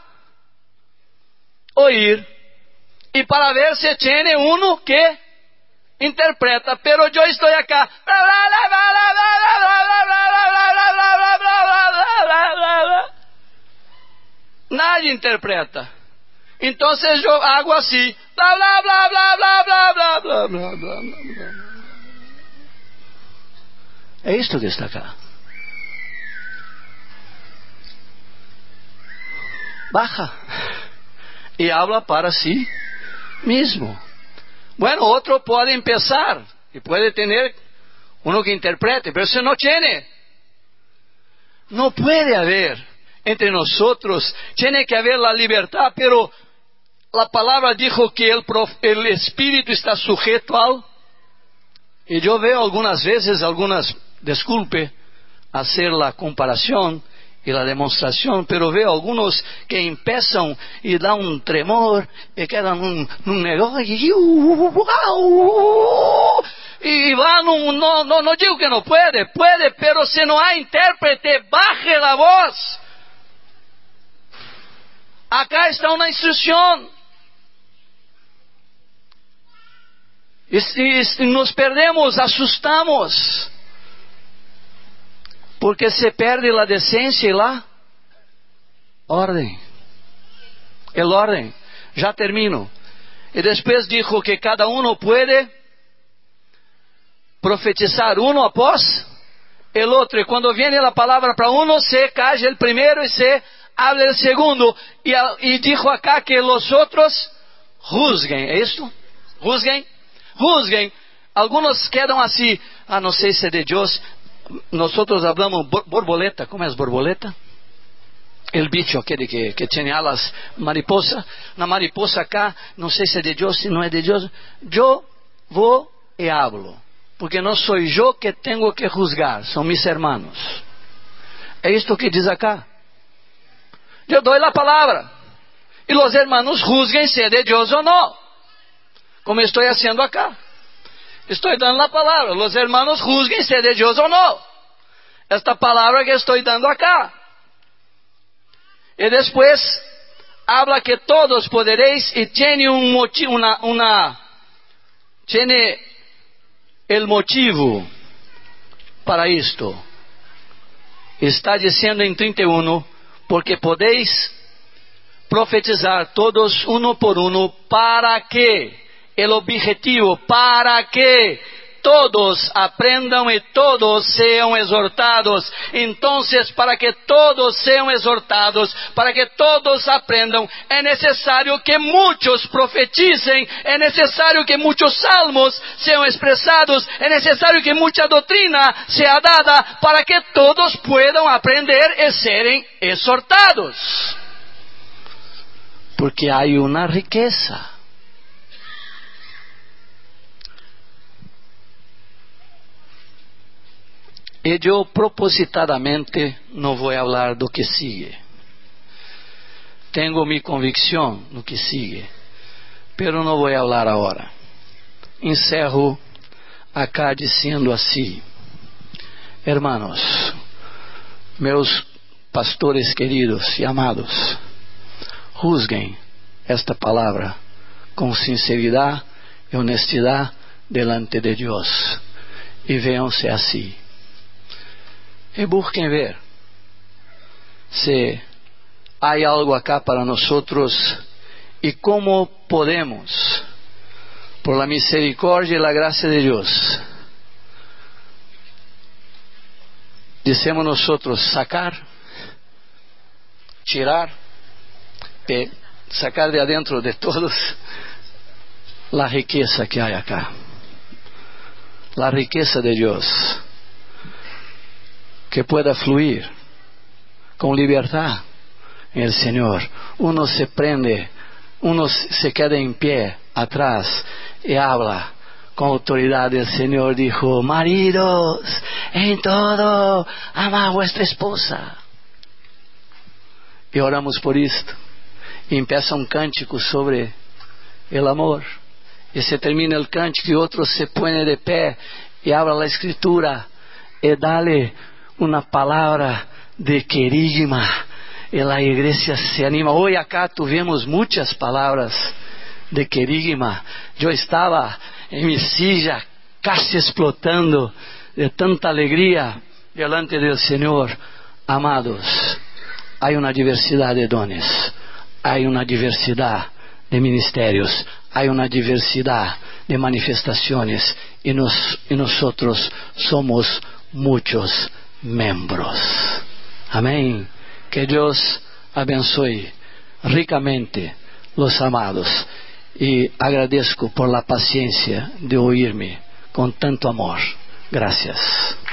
[SPEAKER 1] oír e para ver se tiene uno que interpreta. Pero yo estoy acá. Nadie interpreta. Entonces yo hago así. Bla bla bla bla bla bla bla bla bla bla bla. É isto que está acá. Baja. E habla para si mismo. Bueno, outro pode empezar e pode ter uno que interprete, pero se não tiene, não pode haver entre nosotros, tiene que haber la libertad, pero la palabra dijo que el espíritu está sujeto al, y yo veo algunas veces, disculpe, hacer la comparación e a demonstração, pero veo alguns que empiezam e dá tremor, e quedam num negócio, e vai não digo que não puede, pero se não há intérprete, baje a voz. Acá está uma instrução. E nos perdemos, assustamos. Porque se perde a decência e a ordem. El ordem. Já termino. E depois dijo que cada um pode profetizar uno após el outro. E quando viene a palavra para uno, se calla el primeiro e se habla el segundo. E dijo acá que los outros juzguem. É isto? Juzguem. Alguns quedam assim. Não sei se é de Deus. Nosotros hablamos borboleta. ¿Cómo es borboleta? el bicho aquele que tiene alas, mariposa. Una mariposa acá, no sé si es de Dios, si no es de Dios. Yo voy y hablo, porque no soy yo que tengo que juzgar, son mis hermanos. É isto que diz acá. Eu dou a palavra, e os hermanos juzguem se é de Deus ou não, como estou fazendo acá. Estou dando a palavra, os hermanos juzguem se é de Deus ou não. Esta palavra que estou dando acá. E depois, habla que todos podereis, e tiene um motivo, tiene el motivo para isto. Está dizendo em 31, porque podeis profetizar todos uno por uno, para que, el objetivo, para que todos aprendam e todos sejam exortados. Então, para que todos sejam exortados, para que todos aprendam, é necessário que muitos profetizem, é necessário que muitos salmos sejam expressados, é necessário que muita doutrina seja dada, para que todos puedan aprender e serem exortados. Porque há uma riqueza. E eu propositadamente não vou falar do que sigue. Tenho minha convicção no que sigue, pero não vou falar agora. Encerro acá dizendo assim: hermanos, meus pastores queridos e amados, juzguem esta palavra com sinceridade e honestidade delante de Deus, e venham-se assim. E busquem ver se há algo acá para nós e como podemos, por la misericórdia e la gracia de Deus, dissemos nós, sacar, tirar, sacar de adentro de todos la riqueza que há acá, la riqueza de Deus, que pueda fluir con libertad en el Señor. Uno se prende, uno se queda en pie atrás y habla con autoridad. El Señor dijo: maridos, en todo ama a vuestra esposa. Y oramos por esto, y empieza un cántico sobre el amor, y se termina el cántico y otro se pone de pie y habla la escritura y dale uma palavra de querigma, e a igreja se anima. Hoje acá tivemos muitas palavras de querigma. Eu estava em minha silla casi explotando de tanta alegria delante do Senhor. Amados, há uma diversidade de dones, há uma diversidade de ministérios, há uma diversidade de manifestações, e nós somos muitos membros. Amém. Que Deus abençoe ricamente los amados, e agradeço por la paciencia de ouvir-me com tanto amor. Gracias.